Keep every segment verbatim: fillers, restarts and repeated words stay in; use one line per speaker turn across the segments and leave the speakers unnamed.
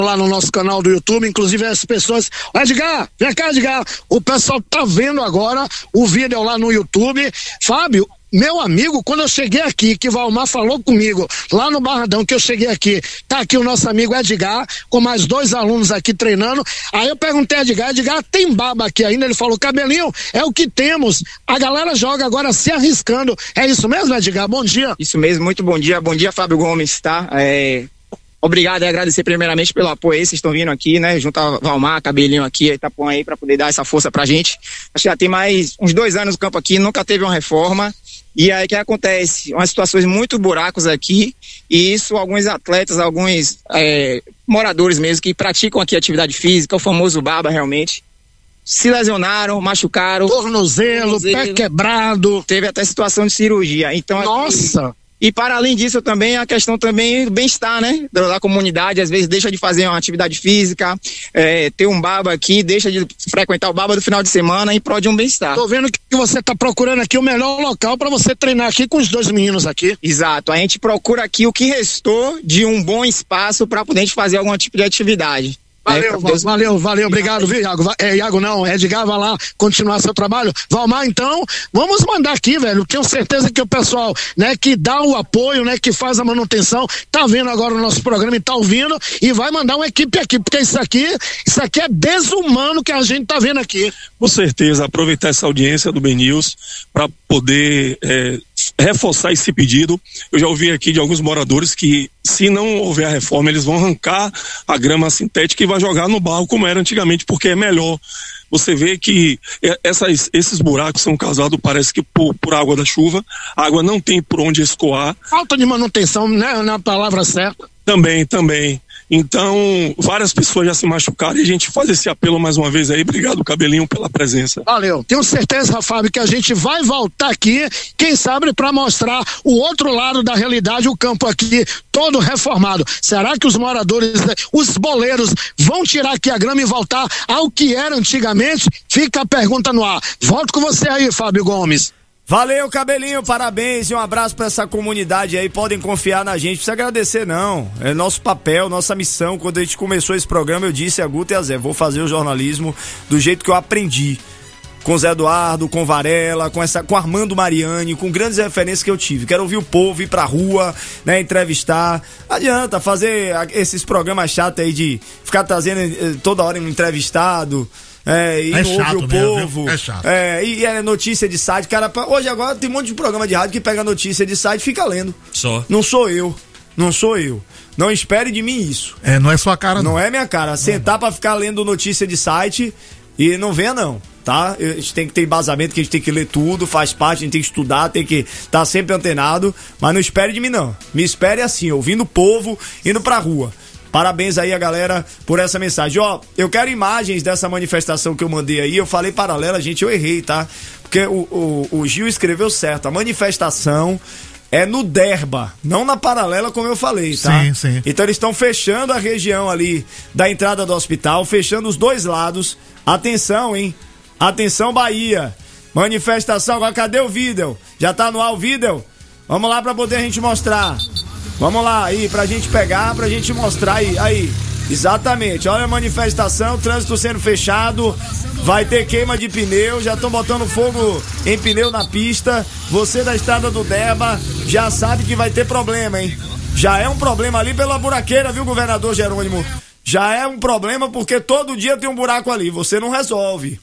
lá no nosso canal do YouTube, inclusive as pessoas, Edgar, vem cá, Edgar, o pessoal tá vendo agora o vídeo lá no YouTube. Fábio, meu amigo, quando eu cheguei aqui, que Valmar falou comigo, lá no Barradão, que eu cheguei aqui, tá aqui o nosso amigo Edgar, com mais dois alunos aqui treinando. Aí eu perguntei a Edgar, Edgar, tem baba aqui ainda? Ele falou, cabelinho, é o que temos. A galera joga agora se arriscando. É isso mesmo, Edgar? Bom dia.
Isso mesmo, muito bom dia. Bom dia, Fábio Gomes, tá? É... Obrigado e agradecer primeiramente pelo apoio aí, vocês estão vindo aqui, né, junto a Valmar, Cabelinho aqui, Itapuã aí, pra poder dar essa força pra gente. Acho que já tem mais uns dois anos no campo aqui, nunca teve uma reforma, e aí o que acontece? Umas situações muito buracos aqui, e isso alguns atletas, alguns é, moradores mesmo, que praticam aqui atividade física, o famoso baba realmente, se lesionaram, machucaram.
Tornozelo, tornozelo pé quebrado.
Teve até situação de cirurgia, então...
Nossa!
Aqui, e para além disso também a questão também do bem-estar, né? Da, da comunidade, às vezes deixa de fazer uma atividade física, é, ter um baba aqui, deixa de frequentar o baba do final de semana em prol de um bem-estar.
Tô vendo que você tá procurando aqui o melhor local para você treinar aqui com os dois meninos aqui.
Exato, a gente procura aqui o que restou de um bom espaço para poder fazer algum tipo de atividade.
Valeu, é, Deus... valeu, valeu, obrigado, viu, Iago? É, Iago não, Edgar, vai lá continuar seu trabalho. Valmar, então, vamos mandar aqui, velho, tenho certeza que o pessoal, né, que dá o apoio, né, que faz a manutenção, tá vendo agora o nosso programa e tá ouvindo, e vai mandar uma equipe aqui, porque isso aqui, isso aqui é desumano que a gente tá vendo aqui.
Com certeza, aproveitar essa audiência do B News para poder é, reforçar esse pedido. Eu já ouvi aqui de alguns moradores que, se não houver a reforma, eles vão arrancar a grama sintética e vai jogar no barro como era antigamente, porque é melhor. Você vê que essas, esses buracos são causados, parece que por, por água da chuva, a água não tem por onde escoar.
Falta de manutenção, né, na palavra certa.
Também, também. Então, várias pessoas já se machucaram e a gente faz esse apelo mais uma vez aí. Obrigado, Cabelinho, pela presença.
Valeu. Tenho certeza, Fábio, que a gente vai voltar aqui, quem sabe, para mostrar o outro lado da realidade, o campo aqui todo reformado. Será que os moradores, os boleiros, vão tirar aqui a grama e voltar ao que era antigamente? Fica a pergunta no ar. Volto com você aí, Fábio Gomes.
Valeu, Cabelinho, parabéns e um abraço pra essa comunidade aí, podem confiar na gente, não precisa agradecer não, é nosso papel, nossa missão. Quando a gente começou esse programa eu disse a Guto e a Zé, vou fazer o jornalismo do jeito que eu aprendi, com Zé Eduardo, com Varela, com essa, com Armando Mariani, com grandes referências que eu tive. Quero ouvir o povo, ir pra rua, né, entrevistar. Não adianta fazer esses programas chatos aí de ficar trazendo toda hora um entrevistado. É, e
é
não
chato
ouve o
mesmo,
povo.
É chato.
É, e é notícia de site, cara. Hoje agora tem um monte de programa de rádio que pega notícia de site e fica lendo.
Só.
Não sou eu. Não sou eu. Não espere de mim isso.
É, não é sua cara, não.
Não é minha cara. Sentar pra ficar lendo notícia de site e não venha, não. Tá? A gente tem que ter embasamento, que a gente tem que ler tudo, faz parte, a gente tem que estudar, tem que estar tá sempre antenado. Mas não espere de mim, não. Me espere assim, ouvindo o povo, indo pra rua. Parabéns aí a galera por essa mensagem. Ó, eu quero imagens dessa manifestação que eu mandei aí. Eu falei paralela, gente, eu errei, tá? Porque o, o, o Gil escreveu certo. A manifestação é no Derba, não na paralela, como eu falei, tá?
Sim, sim.
Então eles estão fechando a região ali da entrada do hospital, fechando os dois lados. Atenção, hein? Atenção, Bahia. Manifestação, agora cadê o vídeo? Já tá no ar o vídeo? Vamos lá pra poder a gente mostrar. Vamos lá aí, pra gente pegar, pra gente mostrar aí, aí, exatamente, olha a manifestação, trânsito sendo fechado, vai ter queima de pneu, já estão botando fogo em pneu na pista, você da estrada do Derba já sabe que vai ter problema, hein? Já é um problema ali pela buraqueira, viu, governador Jerônimo? Já é um problema porque todo dia tem um buraco ali, você não resolve,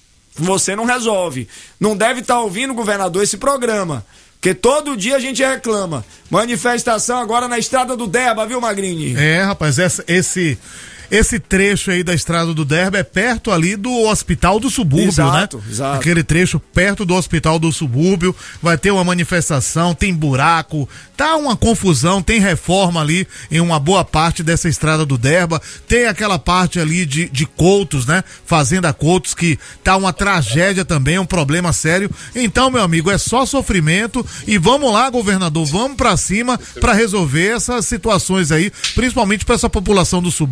você não resolve, não deve estar ouvindo, governador, esse programa. Porque todo dia a gente reclama. Manifestação agora na estrada do Derba, viu, Magrini?
É, rapaz, essa, esse, esse trecho aí da estrada do Derba é perto ali do Hospital do Subúrbio,
exato,
né?
Exato.
Aquele trecho perto do Hospital do Subúrbio, vai ter uma manifestação, tem buraco, tá uma confusão, tem reforma ali em uma boa parte dessa estrada do Derba, tem aquela parte ali de, de Coutos, né? Fazenda Coutos, que tá uma tragédia também, um problema sério. Então, meu amigo, é só sofrimento e vamos lá, governador, vamos pra cima pra resolver essas situações aí, principalmente pra essa população do subúrbio,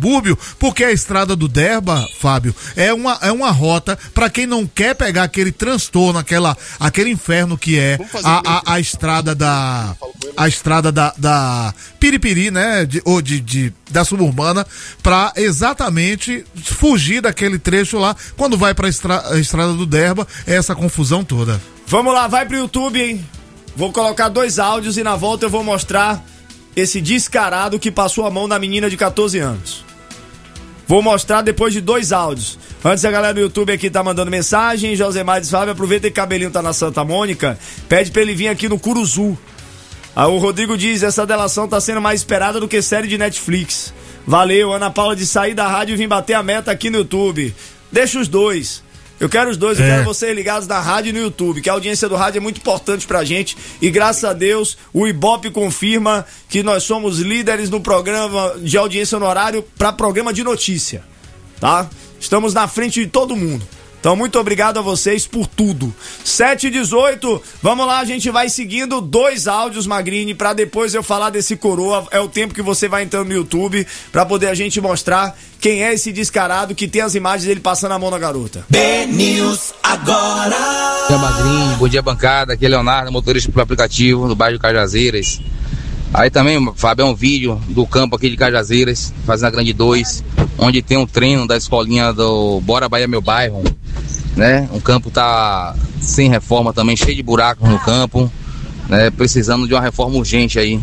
porque a estrada do Derba, Fábio, é uma, é uma rota para quem não quer pegar aquele transtorno, aquela, aquele inferno que é a, a, a estrada da a estrada da, da Piripiri, né, de, ou de, de da suburbana, para exatamente fugir daquele trecho lá. Quando vai para estra, a estrada do Derba, é essa confusão toda.
Vamos lá, vai pro YouTube, hein? Vou colocar dois áudios e na volta eu vou mostrar esse descarado que passou a mão na menina de catorze anos. Vou mostrar depois de dois áudios. Antes a galera do YouTube aqui tá mandando mensagem. Josemar diz, Fábio, aproveita que o cabelinho tá na Santa Mônica, pede pra ele vir aqui no Curuzu. Aí o Rodrigo diz, essa delação tá sendo mais esperada do que série de Netflix. Valeu, Ana Paula de sair da rádio e vir bater a meta aqui no YouTube. Deixa os dois. Eu quero os dois, eu é. quero vocês ligados na rádio e no YouTube, que a audiência do rádio é muito importante pra gente e graças a Deus o Ibope confirma que nós somos líderes no programa de audiência no horário pra programa de notícia, tá? Estamos na frente de todo mundo. Então, muito obrigado a vocês por tudo. sete e dezoito, vamos lá, a gente vai seguindo dois áudios, Magrini, pra depois eu falar desse coroa. É o tempo que você vai entrando no YouTube pra poder a gente mostrar quem é esse descarado que tem as imagens dele passando a mão na garota.
B-News agora. Bom dia, Magrini, bom dia, bancada. Aqui é Leonardo, motorista pelo aplicativo do bairro de Cajazeiras. Aí também, Fábio, é um vídeo do campo aqui de Cajazeiras, fazendo a Grande dois, onde tem um treino da escolinha do Bora Bahia Meu Bairro, né? O campo tá sem reforma também, cheio de buracos no campo, né? Precisando de uma reforma urgente aí.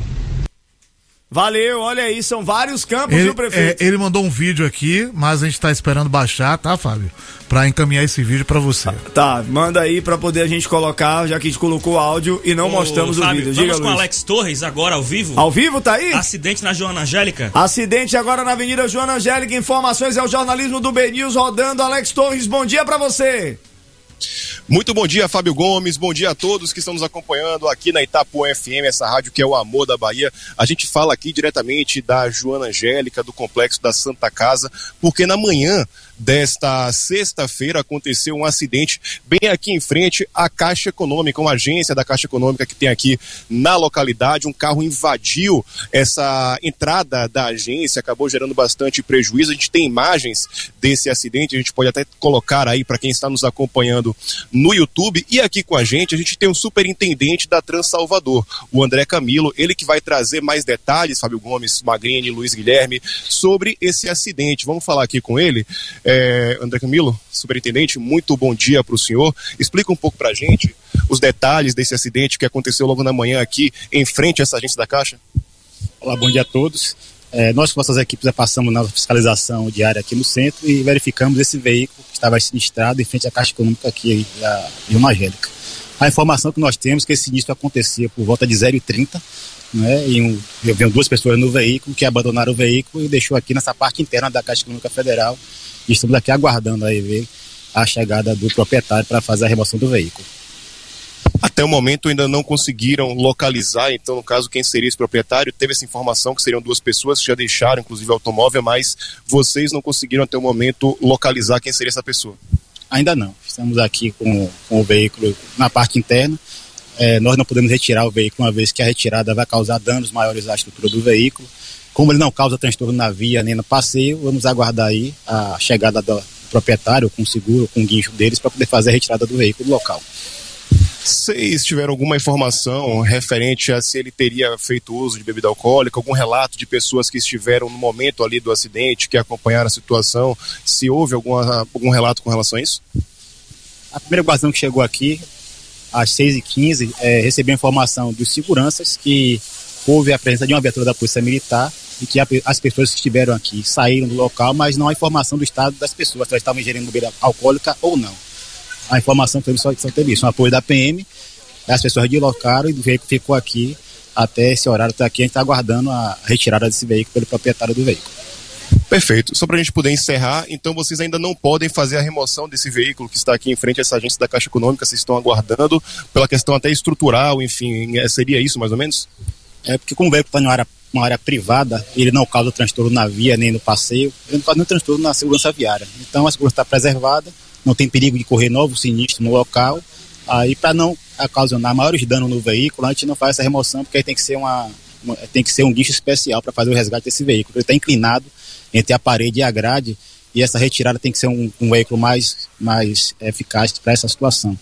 Valeu, olha aí, são vários campos,
ele,
viu, prefeito?
É, ele mandou um vídeo aqui, mas a gente tá esperando baixar, tá, Fábio? Pra encaminhar esse vídeo pra você.
Tá, manda aí pra poder a gente colocar, já que a gente colocou o áudio e não Ô, mostramos Fábio, o vídeo.
Diga,
vamos com
o Alex Torres agora ao vivo.
Ao vivo, tá aí?
Acidente na Joana Angélica.
Acidente agora na Avenida Joana Angélica, informações é o jornalismo do B-News rodando. Alex Torres, bom dia pra você.
Muito bom dia, Fábio Gomes, bom dia a todos que estão nos acompanhando aqui na Itapuã F M, essa rádio que é o amor da Bahia. A gente fala aqui diretamente da Joana Angélica, do Complexo da Santa Casa, porque na manhã desta sexta-feira aconteceu um acidente bem aqui em frente à Caixa Econômica, uma agência da Caixa Econômica que tem aqui na localidade. Um carro invadiu essa entrada da agência, acabou gerando bastante prejuízo. A gente tem imagens desse acidente, a gente pode até colocar aí para quem está nos acompanhando no YouTube. E aqui com a gente, a gente tem o superintendente da Transalvador, o André Camilo, ele que vai trazer mais detalhes, Fábio Gomes, Magrini, Luiz Guilherme, sobre esse acidente. Vamos falar aqui com ele. É, André Camilo, superintendente, muito bom dia para o senhor. Explica um pouco para a gente os detalhes desse acidente que aconteceu logo na manhã aqui em frente a essa agência da Caixa.
Olá, bom dia a todos. É, nós com nossas equipes já passamos na fiscalização diária aqui no centro e verificamos esse veículo que estava sinistrado em frente à Caixa Econômica aqui da Joana Angélica. A informação que nós temos é que esse sinistro acontecia por volta de zero e trinta, né, e um, eu vi duas pessoas no veículo que abandonaram o veículo e deixou aqui nessa parte interna da Caixa Econômica Federal. E estamos aqui aguardando aí ver a chegada do proprietário para fazer a remoção do veículo.
Até o momento ainda não conseguiram localizar, então no caso quem seria esse proprietário? Teve essa informação que seriam duas pessoas que já deixaram inclusive o automóvel, mas vocês não conseguiram até o momento localizar quem seria essa pessoa?
Ainda não, estamos aqui com, com o veículo na parte interna. É, nós não podemos retirar o veículo uma vez que a retirada vai causar danos maiores à estrutura do veículo. Como ele não causa transtorno na via nem no passeio, vamos aguardar aí a chegada do proprietário com seguro, com guincho deles para poder fazer a retirada do veículo do local.
Vocês tiveram alguma informação referente a se ele teria feito uso de bebida alcoólica, algum relato de pessoas que estiveram no momento ali do acidente, que acompanharam a situação, se houve alguma, algum relato com relação a isso?
A primeira guarnição que chegou aqui, às seis e quinze, é, recebeu informação dos seguranças que houve a presença de uma viatura da Polícia Militar e que a, as pessoas que estiveram aqui saíram do local, mas não há informação do estado das pessoas, se elas estavam ingerindo bebida alcoólica ou não. A informação que só, só teve isso, um apoio da P M, as pessoas deslocaram e o veículo ficou aqui até esse horário. Está aqui, a gente está aguardando a retirada desse veículo pelo proprietário do veículo.
Perfeito. Só para a gente poder encerrar, então vocês ainda não podem fazer a remoção desse veículo que está aqui em frente a essa agência da Caixa Econômica, vocês estão aguardando pela questão até estrutural, enfim, seria isso mais ou menos?
É porque como o veículo está em uma área, uma área privada, ele não causa transtorno na via nem no passeio, ele não causa nenhum transtorno na segurança viária. Então a segurança está preservada, não tem perigo de correr novo sinistro no local. Aí para não ocasionar maiores danos no veículo, a gente não faz essa remoção, porque aí tem que ser, uma, uma, tem que ser um guincho especial para fazer o resgate desse veículo. Ele está inclinado entre a parede e a grade, e essa retirada tem que ser um, um veículo mais, mais eficaz para essa situação.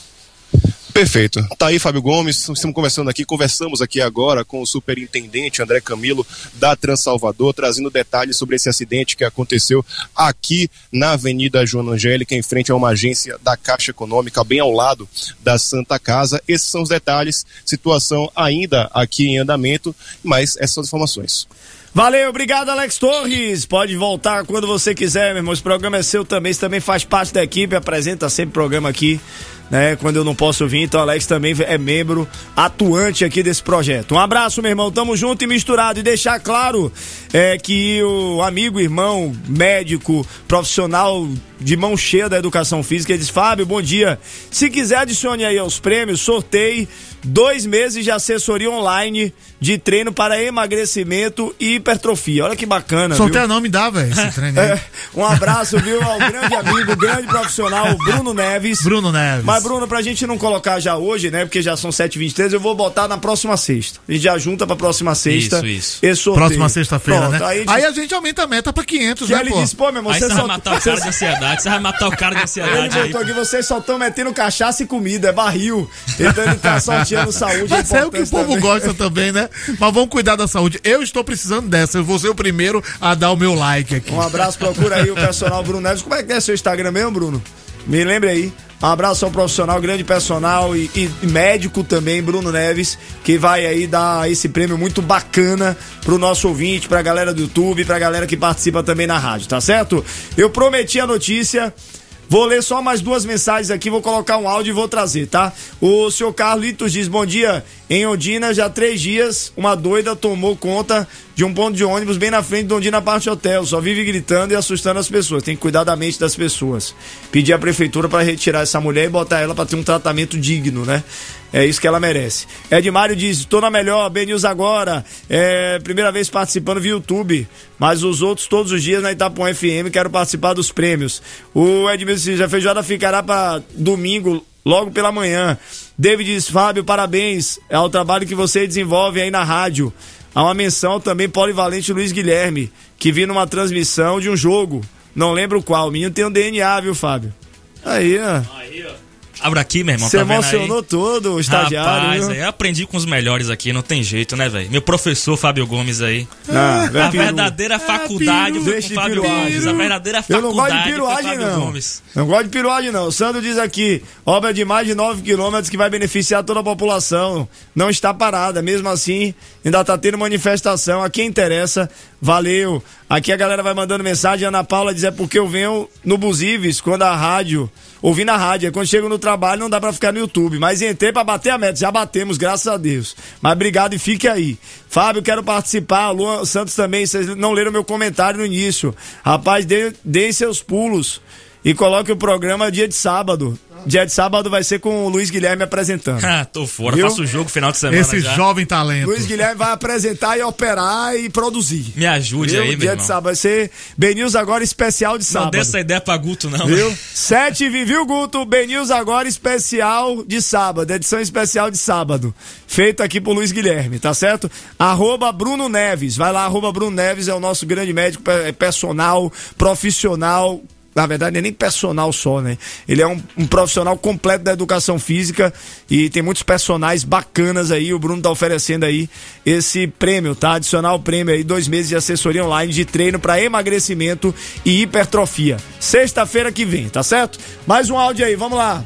Perfeito. Tá aí, Fábio Gomes, estamos conversando aqui, conversamos aqui agora com o superintendente André Camilo da Transalvador, trazendo detalhes sobre esse acidente que aconteceu aqui na Avenida Joana Angélica, em frente a uma agência da Caixa Econômica, bem ao lado da Santa Casa. Esses são os detalhes, situação ainda aqui em andamento, mas essas são as informações.
Valeu, obrigado, Alex Torres. Pode voltar quando você quiser, meu irmão. Esse programa é seu também, você também faz parte da equipe, apresenta sempre programa aqui, né? Quando eu não posso vir, então Alex também é membro atuante aqui desse projeto. Um abraço, meu irmão, tamo junto e misturado. E deixar claro é, que o amigo, irmão, médico, profissional de mão cheia da educação física, ele diz: Fábio, bom dia. Se quiser, adicione aí aos prêmios, sorteio dois meses de assessoria online de treino para emagrecimento e hipertrofia. Olha que bacana,
sorteio
viu?
Não me dá, velho, esse treino aí.
É, um abraço, viu, ao grande amigo, grande profissional, Bruno Neves.
Bruno Neves.
Mas, Bruno, pra gente não colocar já hoje, né, porque já são sete e vinte e três, eu vou botar na próxima sexta. A gente já junta pra próxima sexta.
Isso, isso.
Esse sorteio.
Próxima sexta-feira, né?
Aí,
aí a gente aumenta a meta pra quinhentos,
que
né,
ele
pô?
disse, pô, meu irmão,
Aí
você
você
só...
vai matar o cara de ansiedade, você vai matar o cara de ansiedade
Ele
aí.
botou aqui, vocês só estão metendo cachaça e comida, é barril. Então ele tá sorteando saúde.
Mas é o que o povo
também.
gosta também, né? Mas vamos cuidar da saúde. Eu estou precisando dessa, eu vou ser o primeiro a dar o meu like aqui.
Um abraço, procura aí o personal Bruno Neves. Como é que é seu Instagram mesmo, Bruno? Me lembre aí. Um abraço ao profissional, grande personal e, e, e médico também, Bruno Neves, que vai aí dar esse prêmio muito bacana pro nosso ouvinte, pra galera do YouTube, pra galera que participa também na rádio, tá certo? Eu prometi a notícia. Vou ler só mais duas mensagens aqui, vou colocar um áudio e vou trazer, tá? O senhor Carlitos diz: bom dia, em Ondina já há três dias uma doida tomou conta de um ponto de ônibus bem na frente de Ondina Parte Hotel, só vive gritando e assustando as pessoas, tem que cuidar da mente das pessoas. Pedir à prefeitura para retirar essa mulher e botar ela para ter um tratamento digno, né? É isso que ela merece. Edmário diz: tô na melhor, B-News agora, é, primeira vez participando via YouTube, mas os outros todos os dias na Itapuã F M, quero participar dos prêmios. O Edmilson diz: a feijoada ficará para domingo, logo pela manhã. David diz: Fábio, parabéns ao trabalho que você desenvolve aí na rádio. Há uma menção também polivalente Luiz Guilherme, que vi numa transmissão de um jogo, não lembro qual. O menino tem um D N A, viu, Fábio? Aí, ó.
Aí, ó. Abra aqui, meu irmão.
Você
tá vendo
emocionou
aí?
todo o estagiário.
Rapaz,
viu?
aí eu aprendi com os melhores aqui, não tem jeito, né, velho? Meu professor Fábio Gomes aí.
Ah,
a verdadeira faculdade
piru,
foi
deixa
com
de
Fábio
piruagem.
Gomes. A verdadeira
Eu não gosto de
faculdade foi
piruagem,
Fábio
não.
Gomes.
Não gosto de piruagem, não. O Sandro diz aqui: obra de mais de nove quilômetros que vai beneficiar toda a população. Não está parada. Mesmo assim, ainda está tendo manifestação. A quem interessa, valeu. Aqui a galera vai mandando mensagem. Ana Paula diz: é porque eu venho no Busives quando a rádio. Ouvi na rádio, quando chego no trabalho não dá pra ficar no YouTube, mas entrei pra bater a meta, já batemos, graças a Deus. Mas obrigado e fique aí. Fábio, quero participar, Luan Santos também, vocês não leram meu comentário no início. Rapaz, dê, deem seus pulos e coloque o programa dia de sábado. Dia de sábado vai ser com o Luiz Guilherme apresentando.
Ah, tô fora,
Viu?
faço o jogo final de semana.
Esse
já.
jovem talento.
Luiz Guilherme vai apresentar e operar e produzir.
Me ajude
Viu?
aí, meu
Dia
irmão.
de sábado vai ser B-News agora especial de sábado.
Não dê essa ideia pra Guto, não.
Viu? Sete, viu, Guto? B-News agora especial de sábado, edição especial de sábado. Feito aqui por Luiz Guilherme, tá certo? Arroba Bruno Neves, vai lá, arroba Bruno Neves, é o nosso grande médico personal, profissional. Na verdade, não é nem personal só, né? Ele é um, um profissional completo da educação física e tem muitos personagens bacanas aí. O Bruno tá oferecendo aí esse prêmio, tá? Adicional prêmio aí, dois meses de assessoria online de treino para emagrecimento e hipertrofia. Sexta-feira que vem, tá certo? Mais um áudio aí, vamos lá.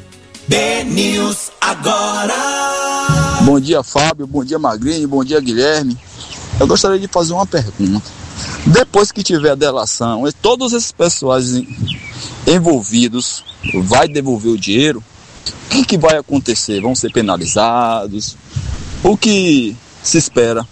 B-News agora.
Bom dia, Fábio. Bom dia, Magrinho. Bom dia, Guilherme. Eu gostaria de fazer uma pergunta. Depois que tiver a delação, todos esses pessoais envolvidos vai devolver o dinheiro? O que, que vai acontecer? Vão ser penalizados? O que se espera?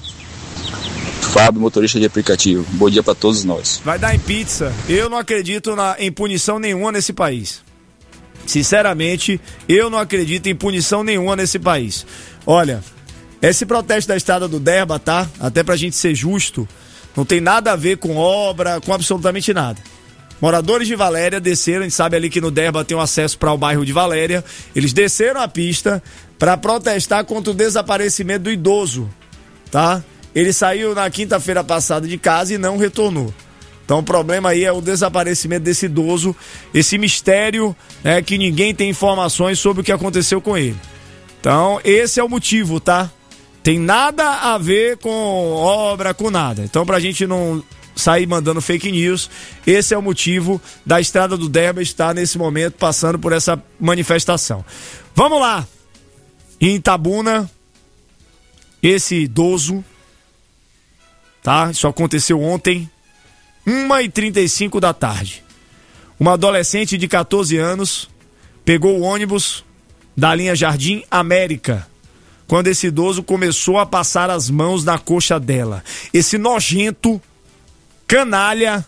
Fábio, motorista de aplicativo. Bom dia para todos nós.
Vai dar em pizza. Eu não acredito na, em punição nenhuma nesse país. Sinceramente, eu não acredito em punição nenhuma nesse país. Olha, esse protesto da estrada do Derba, tá? Até pra gente ser justo, não tem nada a ver com obra, com absolutamente nada. Moradores de Valéria desceram, a gente sabe ali que no Derba tem um acesso para o bairro de Valéria. Eles desceram a pista para protestar contra o desaparecimento do idoso, tá? Ele saiu na quinta-feira passada de casa e não retornou. Então o problema aí é o desaparecimento desse idoso, esse mistério, né, que ninguém tem informações sobre o que aconteceu com ele. Então esse é o motivo, tá? Tem nada a ver com obra, com nada. Então pra gente não sair mandando fake news, esse é o motivo da Estrada do Derba estar nesse momento passando por essa manifestação. Vamos lá. Em Itabuna, esse idoso, tá? Isso aconteceu ontem, uma e trinta e cinco da tarde. Uma adolescente de catorze anos pegou o ônibus da linha Jardim América, quando esse idoso começou a passar as mãos na coxa dela. Esse nojento, canalha,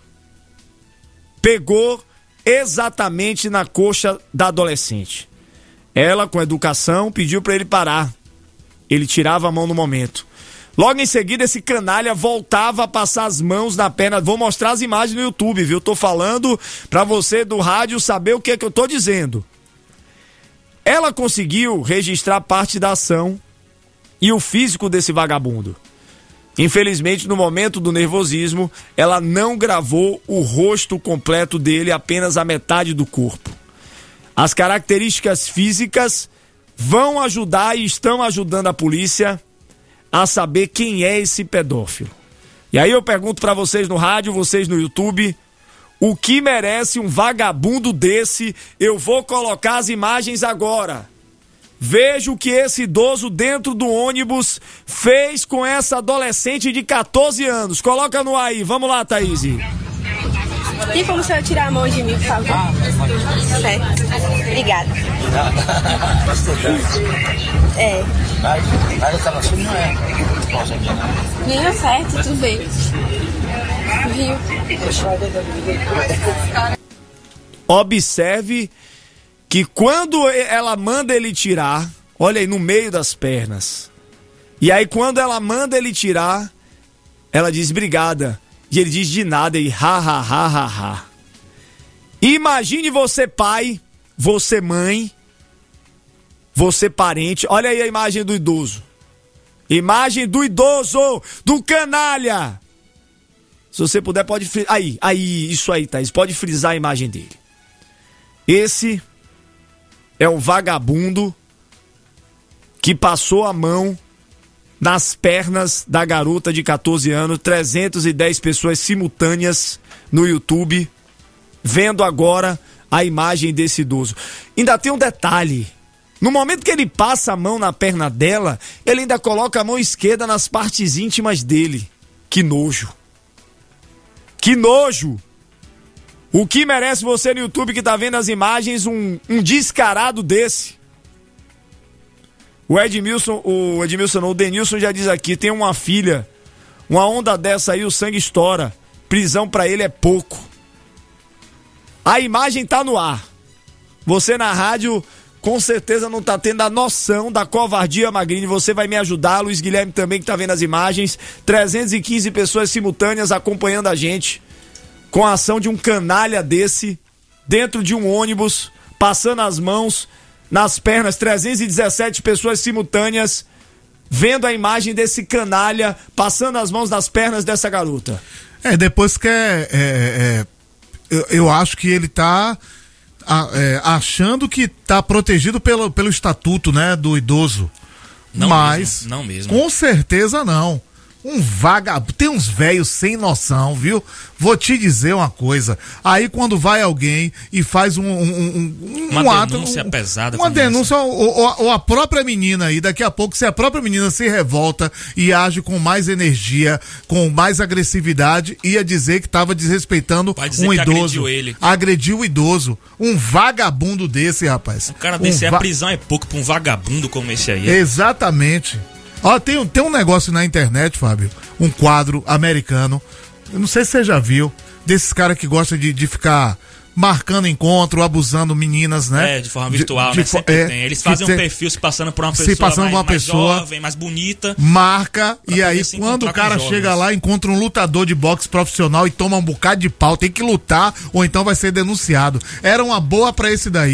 pegou exatamente na coxa da adolescente. Ela, com educação, pediu para ele parar. Ele tirava a mão no momento. Logo em seguida, esse canalha voltava a passar as mãos na perna. Vou mostrar as imagens no YouTube, viu? Tô falando pra você do rádio saber o que é que eu tô dizendo. Ela conseguiu registrar parte da ação e o físico desse vagabundo. Infelizmente, no momento do nervosismo, ela não gravou o rosto completo dele, apenas a metade do corpo. As características físicas vão ajudar e estão ajudando a polícia a saber quem é esse pedófilo. E aí eu pergunto pra vocês no rádio, vocês no YouTube, o que merece um vagabundo desse? Eu vou colocar as imagens agora. Veja o que esse idoso dentro do ônibus fez com essa adolescente de catorze anos. Coloca no ar aí, vamos lá, Thaís.
Tem como o senhor tirar a mão de mim, por favor? Certo. Obrigada. É. Mas eu tava assim, não é. Nem é certo, tudo bem. Viu?
Observe que quando ela manda ele tirar, olha aí, no meio das pernas. E aí quando ela manda ele tirar, ela diz obrigada. E ele diz de nada e ha, ha, ha, ha, ha. Imagine você pai, você mãe, você parente. Olha aí a imagem do idoso. Imagem do idoso, do canalha. Se você puder, pode frisar. Aí, aí, isso aí, Thaís. Pode frisar a imagem dele. Esse é o vagabundo que passou a mão nas pernas da garota de catorze anos, trezentas e dez pessoas simultâneas no YouTube, vendo agora a imagem desse idoso. Ainda tem um detalhe, no momento que ele passa a mão na perna dela, ele ainda coloca a mão esquerda nas partes íntimas dele. Que nojo. Que nojo. O que merece você no YouTube que tá vendo as imagens, um, um descarado desse? O Edmilson, o Edmilson não, o Denilson já diz aqui, tem uma filha, uma onda dessa aí, o sangue estoura, prisão pra ele é pouco. A imagem tá no ar. Você na rádio com certeza não tá tendo a noção da covardia, Magrini, você vai me ajudar, Luiz Guilherme também que tá vendo as imagens, trezentas e quinze pessoas simultâneas acompanhando a gente, com a ação de um canalha desse, dentro de um ônibus, passando as mãos nas pernas, trezentas e dezessete pessoas simultâneas, vendo a imagem desse canalha, passando as mãos nas pernas dessa garota.
É, depois que é, é, é eu, eu acho que ele tá é, achando que tá protegido pelo, pelo estatuto, né, do idoso.
Não
Mas,
mesmo, não mesmo.
Com certeza não. Um vagabundo, tem uns velhos sem noção, viu? Vou te dizer uma coisa. Aí quando vai alguém e faz um, um, um, um
uma
ato,
denúncia
um,
pesada,
uma denúncia ou, ou, ou a própria menina aí, daqui a pouco se a própria menina se revolta e age com mais energia, com mais agressividade, ia dizer que estava desrespeitando um idoso.
Agrediu ele.
Agrediu o idoso. Um vagabundo desse, rapaz.
Um cara desse,
um
a
va...
prisão é pouco pra um vagabundo como esse aí.
Exatamente. Ó, tem, tem um negócio na internet, Fábio, um quadro americano, eu não sei se você já viu, desses caras que gostam de, de ficar marcando encontro, abusando meninas, né?
É, de forma virtual,
de,
né?
De,
Sempre
é,
tem. Eles fazem um
tem,
perfil se passando por uma pessoa,
se passando
mais,
uma
mais
pessoa
jovem, mais bonita.
Marca, e aí quando o cara chega lá, encontra um lutador de boxe profissional e toma um bocado de pau, tem que lutar, ou então vai ser denunciado. Era uma boa pra esse daí.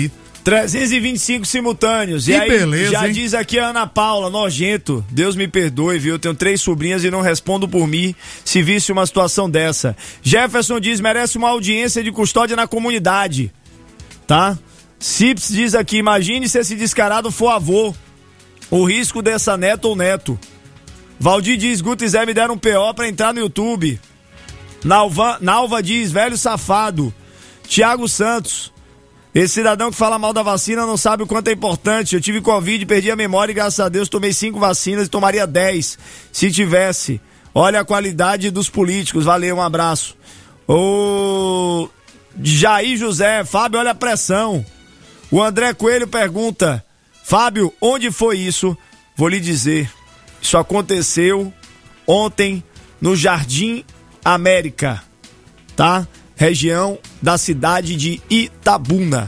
trezentos e vinte e cinco simultâneos.
Que
e aí,
beleza,
já
hein?
diz aqui a Ana Paula, nojento. Deus me perdoe, viu? Eu tenho três sobrinhas e não respondo por mim se visse uma situação dessa. Jefferson diz, merece uma audiência de custódia na comunidade. Tá? Cips diz aqui, imagine se esse descarado for avô. O risco dessa neta ou neto. Valdir diz, Guto e Zé me deram um P O pra entrar no YouTube. Nalva, Nalva diz, velho safado. Tiago Santos, esse cidadão que fala mal da vacina não sabe o quanto é importante. Eu tive Covid, perdi a memória e graças a Deus tomei cinco vacinas e tomaria dez se tivesse. Olha a qualidade dos políticos, valeu, um abraço. O Jair José, Fábio, olha a pressão. O André Coelho pergunta, Fábio, onde foi isso? Vou lhe dizer, isso aconteceu ontem no Jardim América, tá? Região da cidade de Itabuna.